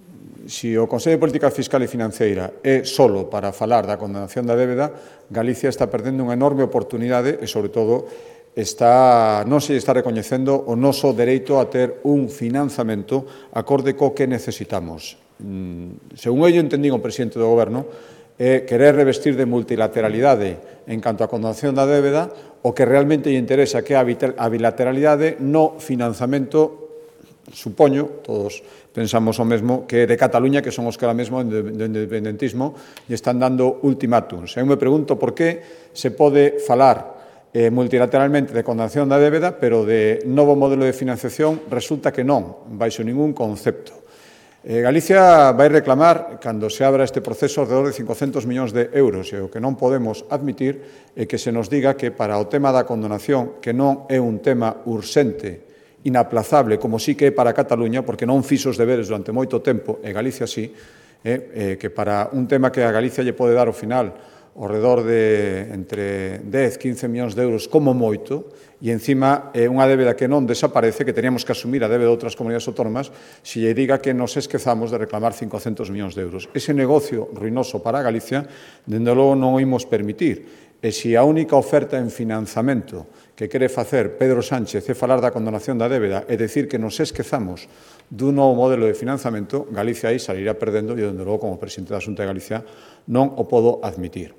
Speaker 1: se o Consello de Política Fiscal e Financeira é solo para falar da condenación da débeda, Galicia está perdendo unha enorme oportunidade e, sobre todo, está, non se está recoñecendo o noso dereito a ter un financiamento acorde co que necesitamos. Según ello entendín o presidente do Goberno, é querer revestir de multilateralidade en canto á condonación da débeda o que realmente lle interesa, que é a bilateralidade no financiamento, supoño, todos pensamos o mesmo, que é de Cataluña, que son os que ahora mesmo do independentismo lle están dando ultimátums. Eu me pregunto por que se pode falar Eh, multilateralmente de condonación da débeda, pero de novo modelo de financiación resulta que non, baixo ningún concepto. Eh, Galicia vai reclamar, cando se abra este proceso, alrededor de cincocentos millóns de euros, e o que non podemos admitir é que se nos diga que para o tema da condonación, que non é un tema urxente, inaplazable, como sí que é para Cataluña, porque non fixo os deberes durante moito tempo, e Galicia sí, eh, eh, que para un tema que a Galicia lle pode dar ao final ao redor de entre dez, quince millóns de euros como moito, e encima é unha débeda que non desaparece, que teníamos que asumir a débeda de outras comunidades autónomas, se lle diga que nos esquezamos de reclamar cincocentos millóns de euros. Ese negocio ruinoso para Galicia, dende logo non o imos permitir. E se a única oferta en financiamento que quere facer Pedro Sánchez é falar da condonación da débeda e decir que nos esquezamos dun novo modelo de financiamento, Galicia aí salirá perdendo, e, dende logo, como presidente da Xunta de Galicia, non o podo admitir.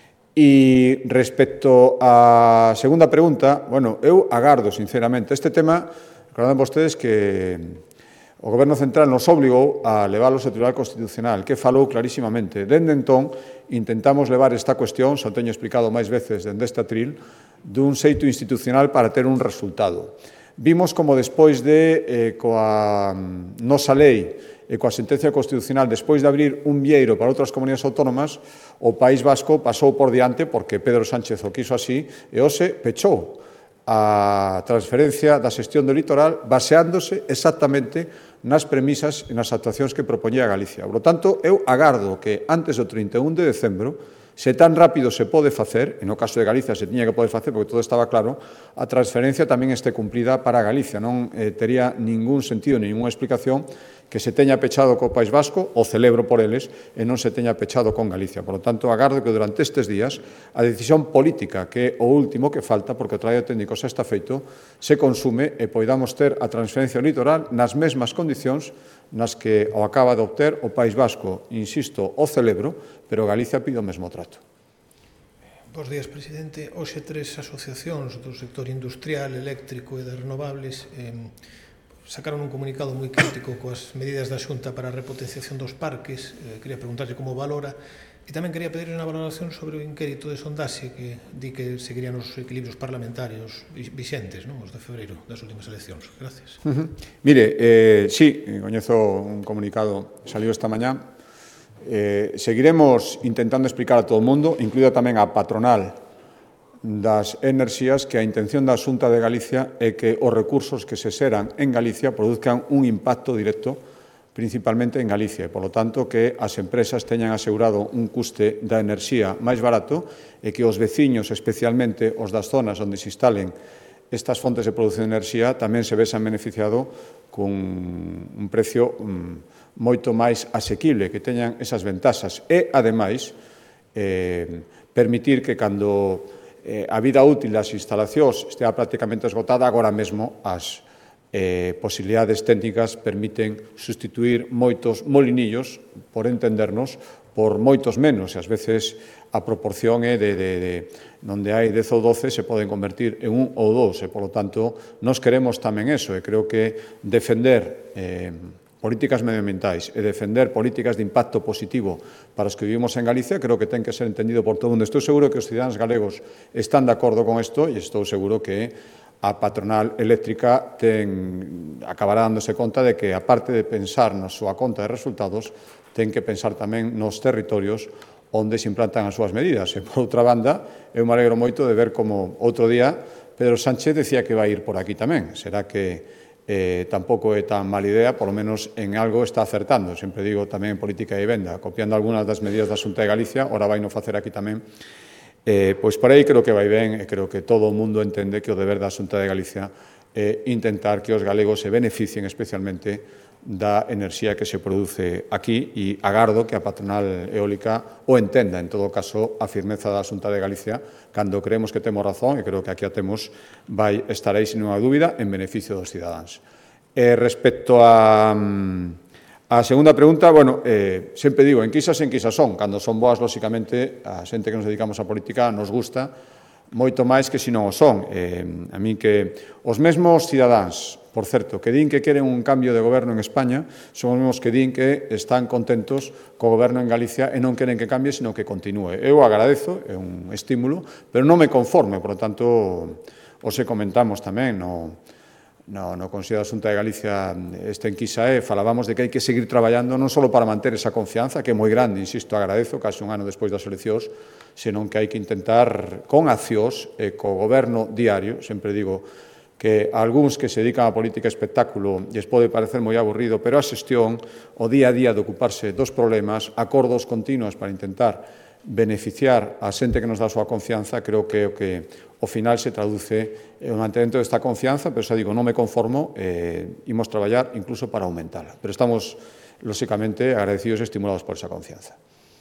Speaker 1: E respecto á segunda pregunta, bueno, eu agardo, sinceramente, este tema, recordan vostedes que o Goberno Central nos obligou a leválos ao Tribunal Constitucional, que falou clarísimamente. Dende entón, intentamos levar esta cuestión, xa o teño explicado máis veces dende este atril, dun xeito institucional para ter un resultado. Vimos como despois de, eh, coa nosa lei e coa sentencia constitucional, despois de abrir un vieiro para outras comunidades autónomas, o País Vasco pasou por diante, porque Pedro Sánchez o quiso así, e hoxe pechou a transferencia da xestión do litoral baseándose exactamente nas premisas e nas actuacións que propoñía Galicia. Por lo tanto, eu agardo que antes do trinta e un de decembro, se tan rápido se pode facer, e no caso de Galicia se tiña que poder facer porque todo estaba claro, a transferencia tamén este cumplida para Galicia. Non eh, tería ningún sentido, ninguna explicación que se teña pechado co País Vasco, o celebro por eles, e non se teña pechado con Galicia. Por lo tanto, agardo que durante estes días a decisión política, que é o último que falta, porque o traballo técnico xa está feito, se consume e poidamos ter a transferencia ao litoral nas mesmas condicións nas que o acaba de obter o País Vasco. Insisto, o celebro, pero Galicia pide o mesmo trato.
Speaker 6: Bos días, presidente. Hoxe tres asociacións do sector industrial, eléctrico e de renovables eh, sacaron un comunicado moi crítico coas medidas da Xunta para a repotenciación dos parques. Eh, quería preguntarlle como valora, e tamén quería pedirle unha valoración sobre o inquérito de sondaxe que di que seguirían os equilibrios parlamentarios vixentes, non, os de febreiro das últimas eleccións. Gracias.
Speaker 1: Uh -huh. Mire, eh, sí, coñezo un comunicado, salió esta mañá. Eh, seguiremos intentando explicar a todo o mundo, incluída tamén a patronal das enerxías, que a intención da Xunta de Galicia é que os recursos que se xeran en Galicia produzcan un impacto directo principalmente en Galicia, e, polo tanto, que as empresas teñan asegurado un custe da enerxía máis barato e que os veciños, especialmente os das zonas onde se instalen estas fontes de produción de enerxía, tamén se vexan beneficiado con un precio mm, moito máis asequible, que teñan esas ventaxas. E, ademais, eh, permitir que cando eh, a vida útil das instalacións estea prácticamente esgotada, agora mesmo as eh, posibilidades técnicas permiten sustituir moitos molinillos, por entendernos, por moitos menos, e ás veces a proporción é de, de, de onde hai dez ou doce se poden convertir en un ou dous, e, polo tanto, nós queremos tamén eso, e creo que defender eh, políticas medioambientais e defender políticas de impacto positivo para os que vivimos en Galicia, creo que ten que ser entendido por todo o mundo. Estou seguro que os cidadáns galegos están de acordo con isto, e estou seguro que a patronal eléctrica ten, acabará dándose conta de que, aparte de pensar na súa conta de resultados, ten que pensar tamén nos territorios onde se implantan as súas medidas. E, por outra banda, eu me alegro moito de ver como outro día Pedro Sánchez decía que vai ir por aquí tamén. Será que eh, tampouco é tan mala idea, polo menos en algo está acertando. Sempre digo tamén en política de vivenda, copiando algunhas das medidas da Xunta de Galicia, ora vai non facer aquí tamén. Eh, pois por aí creo que vai ben, e creo que todo o mundo entende que o deber da Xunta de Galicia é intentar que os galegos se beneficien especialmente da enerxía que se produce aquí e agardo que a patronal eólica o entenda, en todo caso, a firmeza da Xunta de Galicia, cando creemos que temos razón, e creo que aquí a temos, vai estar aí sin unha dúbida en beneficio dos cidadáns. E respecto a, a segunda pregunta, bueno, eh, sempre digo, en quisas en quisas son, cando son boas, lóxicamente, a xente que nos dedicamos á política nos gusta moito máis que se non o son. Eh, a min que os mesmos cidadáns, por certo, que din que queren un cambio de goberno en España, son os mesmos que din que están contentos co goberno en Galicia e non queren que cambie, sino que continúe. Eu agradezo, é un estímulo, pero non me conforme, por lo tanto, os e comentamos tamén no, no, no Consello da Xunta de Galicia este enquisa é, falábamos de que hai que seguir traballando non só para manter esa confianza, que é moi grande, insisto, agradezo, casi un ano despois das eleccións, senón que hai que intentar, con accións e co goberno diario, sempre digo que a algúns que se dedican á política espectáculo lles pode parecer moi aburrido, pero a xestión, o día a día de ocuparse dos problemas, acordos continuos para intentar beneficiar a xente que nos dá a súa confianza, creo que o que ao final se traduce en o mantemento desta confianza, pero xa digo, non me conformo, eh, imos traballar incluso para aumentala. Pero estamos, lóxicamente, agradecidos e estimulados por esa confianza.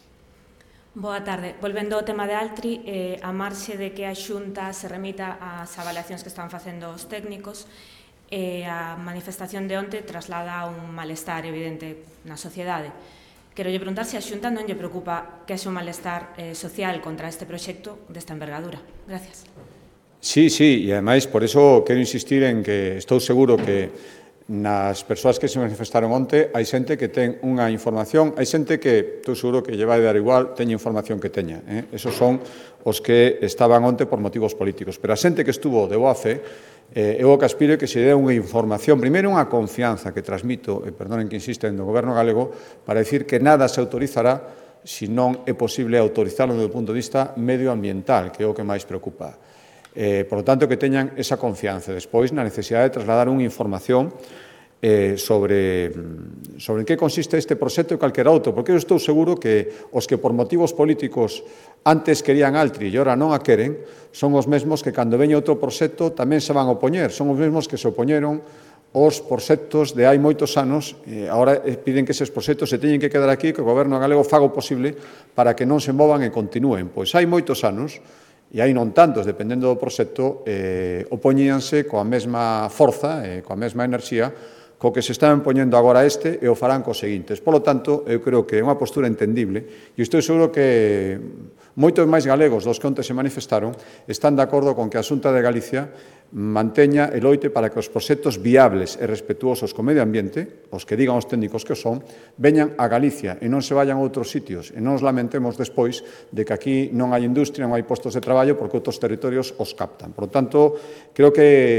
Speaker 7: Boa tarde. Volvendo ao tema de Altri, eh, a marxe de que a Xunta se remita ás avaliacións que están facendo os técnicos, eh, a manifestación de onte traslada un malestar evidente na sociedade. Quero lle preguntar se a Xunta non lle preocupa que haxe un malestar eh, social contra este proxecto desta envergadura. Gracias.
Speaker 1: Sí, sí, e ademais, por eso quero insistir en que estou seguro que nas persoas que se manifestaron onte hai xente que ten unha información, hai xente que, estou seguro que lle vai dar igual, teña información que teña. Eh? Esos son os que estaban onte por motivos políticos. Pero a xente que estuvo de boa fe, eh, eu o que aspiro é que se dé unha información, primeiro unha confianza que transmito, e perdonen que insisten, do Goberno galego, para dicir que nada se autorizará se non é posible autorizarlo do punto de vista medioambiental, que é o que máis preocupa. Eh, por lo tanto, que teñan esa confianza. Despois, na necesidade de trasladar unha información eh, sobre, sobre en que consiste este proxecto e calquera outro, porque eu estou seguro que os que por motivos políticos antes querían Altri e ora non a queren, son os mesmos que cando veña outro proxecto tamén se van a opoñer, son os mesmos que se opoñeron os proxectos de hai moitos anos, e agora piden que eses proxectos se teñen que quedar aquí, que o Goberno galego faga o posible para que non se movan e continúen. Pois hai moitos anos, e hai non tantos, dependendo do proxecto, eh, opoñíanse coa mesma forza, eh, coa mesma enerxía, co que se están poñendo agora este e o farán cos seguintes. Por lo tanto, eu creo que é unha postura entendible e estou seguro que moitos máis galegos dos que onte se manifestaron están de acordo con que a Xunta de Galicia manteña e loite para que os proxectos viables e respetuosos co medio ambiente, os que digan os técnicos que son, veñan a Galicia e non se vayan a outros sitios e non nos lamentemos despois de que aquí non hai industria, non hai postos de traballo porque outros territorios os captan. Por lo tanto, creo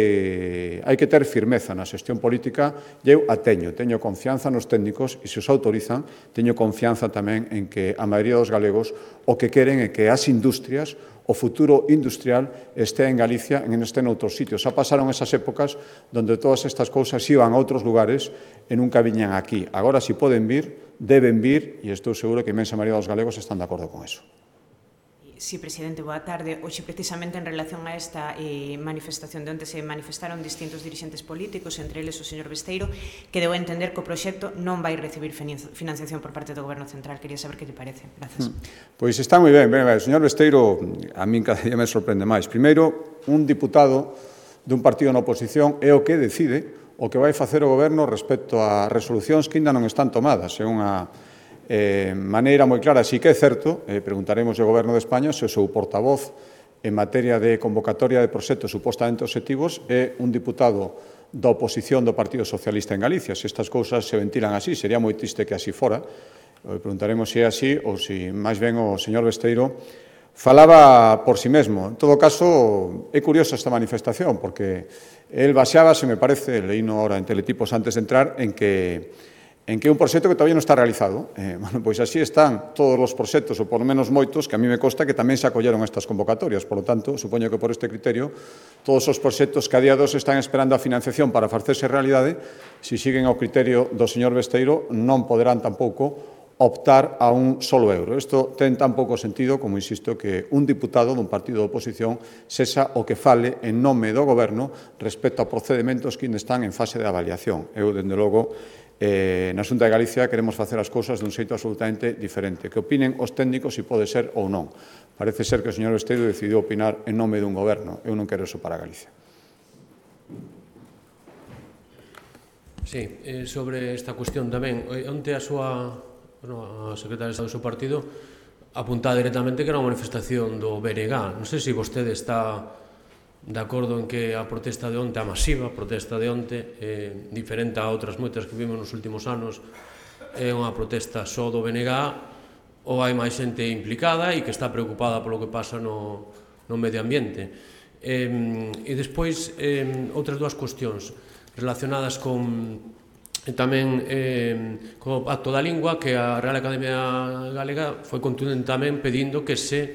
Speaker 1: que hai que ter firmeza na xestión política e eu a teño, teño confianza nos técnicos e se os autorizan, teño confianza tamén en que a maioría dos galegos o que queren é que as industrias, o futuro industrial este en Galicia e non este en outros sitios. Xa pasaron esas épocas onde todas estas cousas iban a outros lugares e nunca viñan aquí. Agora, se poden vir, deben vir, e estou seguro que a inmensa maioría dos galegos están de acordo con eso.
Speaker 8: Sí, presidente, boa tarde. Hoxe, precisamente, en relación a esta eh, manifestación de onde se manifestaron distintos dirixentes políticos, entre eles o señor Besteiro, que deu a entender que o proxecto non vai recibir financiación por parte do Goberno Central. Quería saber que lle parece. Grazas.
Speaker 1: Pois está moi ben. ben, ben. O señor Besteiro, a min cada día me sorprende máis. Primeiro, un diputado dun partido na oposición é o que decide o que vai facer o Goberno respecto a resolucións que ainda non están tomadas. É unha Eh, maneira moi clara, sí que é certo, eh, preguntaremos ao Goberno de España se o seu portavoz en materia de convocatoria de proxectos supostamente obxectivos é un diputado da oposición do Partido Socialista en Galicia. Se estas cousas se ventilan así, sería moi triste que así fora. Eh, preguntaremos se é así ou se máis ben o señor Besteiro falaba por si mesmo. En todo caso, é curiosa esta manifestación, porque el baseábase, me parece, leíno ahora en Teletipos antes de entrar, en que en que é un proxecto que todavía non está realizado. Eh, bueno, pois así están todos os proxectos, ou por lo menos moitos, que a mí me consta que tamén se acolleron estas convocatorias. Por lo tanto, supoño que por este criterio, todos os proxectos que a día dos están esperando a financiación para facerse realidade, se siguen ao criterio do señor Besteiro, non poderán tampouco optar a un solo euro. Isto ten tan pouco sentido como, insisto, que un diputado dun partido de oposición sexa o que fale en nome do Goberno respecto a procedementos que ainda están en fase de avaliación. Eu, dende logo, eh, na Xunta de Galicia queremos facer as cousas dun xeito absolutamente diferente. Que opinen os técnicos se pode ser ou non. Parece ser que o señor Besteiro decidiu opinar en nome dun goberno. Eu non quero eso para Galicia.
Speaker 9: Sí, eh, sobre esta cuestión tamén, onte a súa, bueno, a secretaria de Estado do seu partido apuntaba directamente que era unha manifestación do B N G. Non sei se vostede está de acordo en que a protesta de onte, a masiva protesta de onte, eh, diferente a outras moitas que vimos nos últimos anos, é unha protesta só do B N G ou hai máis xente implicada e que está preocupada polo que pasa no, no medio ambiente. Eh, e despois, eh, outras dúas cuestións relacionadas con tamén eh, co Pacto da Lingua, que a Real Academia Galega foi contundente tamén pedindo que se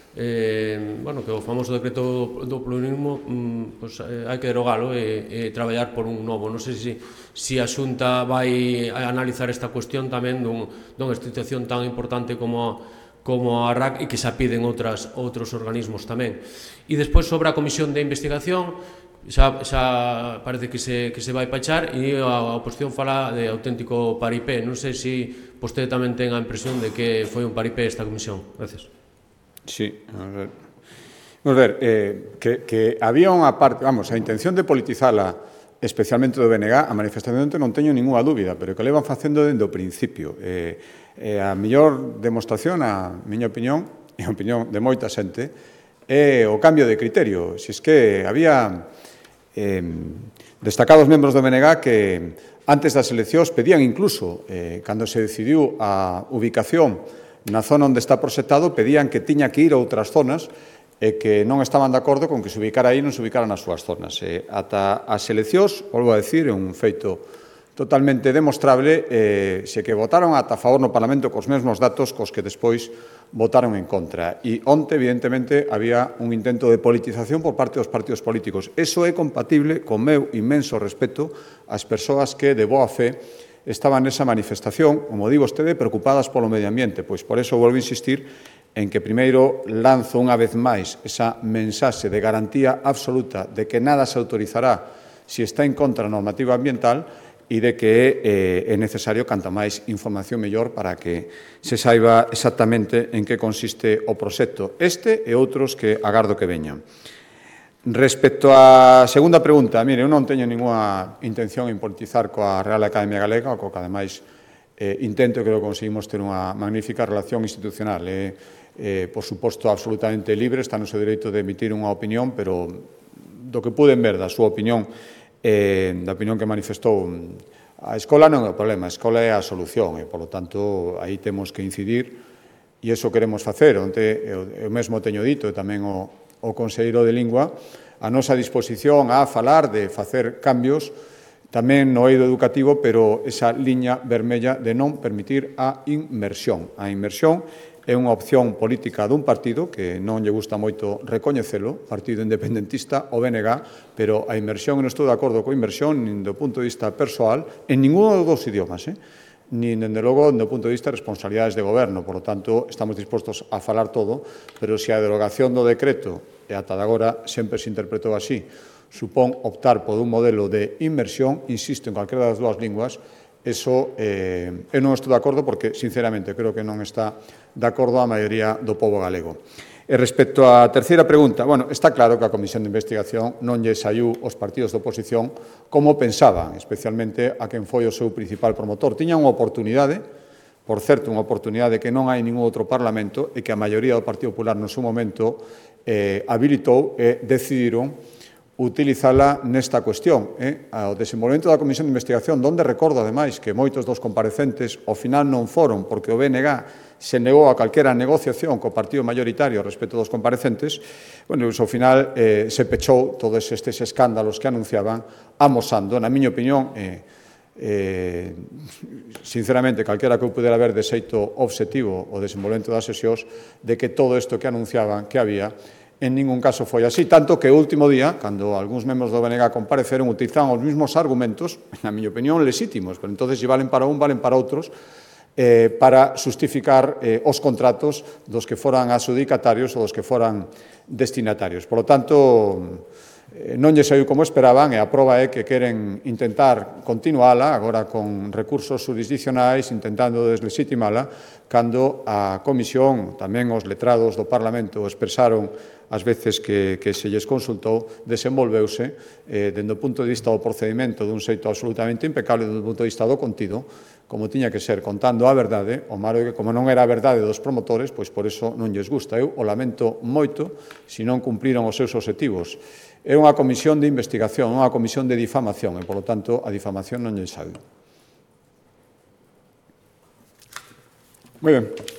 Speaker 9: eh, bueno, que o famoso decreto do pluralismo mm, pues, eh, hai que derogalo e, e traballar por un novo. Non sei se, se a Xunta vai a analizar esta cuestión tamén dun, dunha institución tan importante como como a R A C e que se piden outras, outros organismos tamén. E despois sobre a Comisión de Investigación, xa, xa parece que se, que se vai pachar e a oposición fala de auténtico paripé. Non sei se vostede tamén ten a impresión de que foi un paripé esta comisión. Gracias.
Speaker 1: Sí, a ver. Vamos ver, eh, que, que había unha parte, vamos, a intención de politizala especialmente do B N G, a manifestación non teño ninguna dúbida, pero que levan facendo dende o principio. Eh, eh, a mellor demostración, a miña opinión, e a opinión de moita xente, é o cambio de criterio. Se es que había eh, destacados membros do B N G que antes das eleccións pedían incluso, eh, cando se decidiu a ubicación na zona onde está proxectado, pedían que tiña que ir a outras zonas e que non estaban de acordo con que se ubicara aí e non se ubicara nas súas zonas. E ata as eleccións, volvo a decir, é un feito totalmente demostrable, eh, se que votaron ata a favor no Parlamento cos mesmos datos cos que despois votaron en contra. E onte, evidentemente, había un intento de politización por parte dos partidos políticos. Eso é compatible con meu inmenso respeto ás persoas que, de boa fe, estaban nesa manifestación, como di vostede, preocupadas polo medio ambiente. Pois por eso volvo a insistir en que primeiro lanzo unha vez máis esa mensaxe de garantía absoluta de que nada se autorizará se está en contra da normativa ambiental e de que eh, é necesario canta máis información mellor para que se saiba exactamente en que consiste o proxecto este e outros que agardo que veñan. Respecto á segunda pregunta, mire, eu non teño ninguna intención en politizar coa Real Academia Galega, co que ademais eh, intento e creo que conseguimos ter unha magnífica relación institucional. É, eh, por suposto, absolutamente libre, está no seu dereito de emitir unha opinión, pero do que puden ver da súa opinión, eh, da opinión que manifestou, a escola non é o problema, a escola é a solución, e, polo tanto, aí temos que incidir, e iso queremos facer. Onte, eu, eu mesmo teño dito, e tamén o o Conselleiro de Lingua, a nosa disposición a falar de facer cambios tamén no eido educativo, pero esa liña vermella de non permitir a inmersión. A inmersión é unha opción política dun partido que non lle gusta moito recoñecelo, partido independentista, o B N G, pero a inmersión, non estou de acordo coa inmersión, nin do punto de vista persoal, en ningún dos dous idiomas, eh? nin, dende logo, do punto de vista de responsabilidades de goberno. Por lo tanto, estamos dispostos a falar todo, pero se a derogación do decreto, e ata de agora sempre se interpretou así, supón optar por un modelo de inmersión, insisto, en calquera das dúas linguas, eso eh, eu non estou de acordo porque, sinceramente, creo que non está de acordo a maioría do pobo galego. E respecto á terceira pregunta, bueno, está claro que a Comisión de Investigación non lle saiu os partidos de oposición como pensaban, especialmente a quen foi o seu principal promotor. Tiña unha oportunidade, por certo, unha oportunidade que non hai ningún outro Parlamento e que a maioría do Partido Popular no seu momento eh, habilitou e decidiron utilizala nesta cuestión. Eh? O desenvolvemento da Comisión de Investigación, donde recordo, ademais, que moitos dos comparecentes ao final non foron porque o B N G se negou a calquera negociación co partido maioritario respecto dos comparecentes, bueno, ao final eh, se pechou todos estes escándalos que anunciaban, amosando, na miña opinión, eh, eh, sinceramente, calquera que eu pudera ver de xeito obxectivo o desenvolvemento das sesións, de que todo isto que anunciaban que había, en ningún caso foi así, tanto que o último día, cando algúns membros do B N G compareceron, utilizaban os mesmos argumentos, na miña opinión, legítimos, pero entonces se valen para un, valen para outros, eh, para justificar eh, os contratos dos que foran adxudicatarios ou dos que foran destinatarios. Por lo tanto, Non lle saiu como esperaban e a proba é que queren intentar continuala agora con recursos jurisdiccionais intentando deslegitimala cando a Comisión, tamén os letrados do Parlamento expresaron as veces que, que se lles consultou, desenvolveuse eh, dende o punto de vista do procedimento dun xeito absolutamente impecable dende o punto de vista do contido, como tiña que ser, contando a verdade. O malo é que, como non era a verdade dos promotores, pois por iso non lles gusta. Eu o lamento moito se non cumpriron os seus obxectivos. É unha comisión de investigación, unha comisión de difamación, e, polo tanto, a difamación non lle sabe. Moi ben.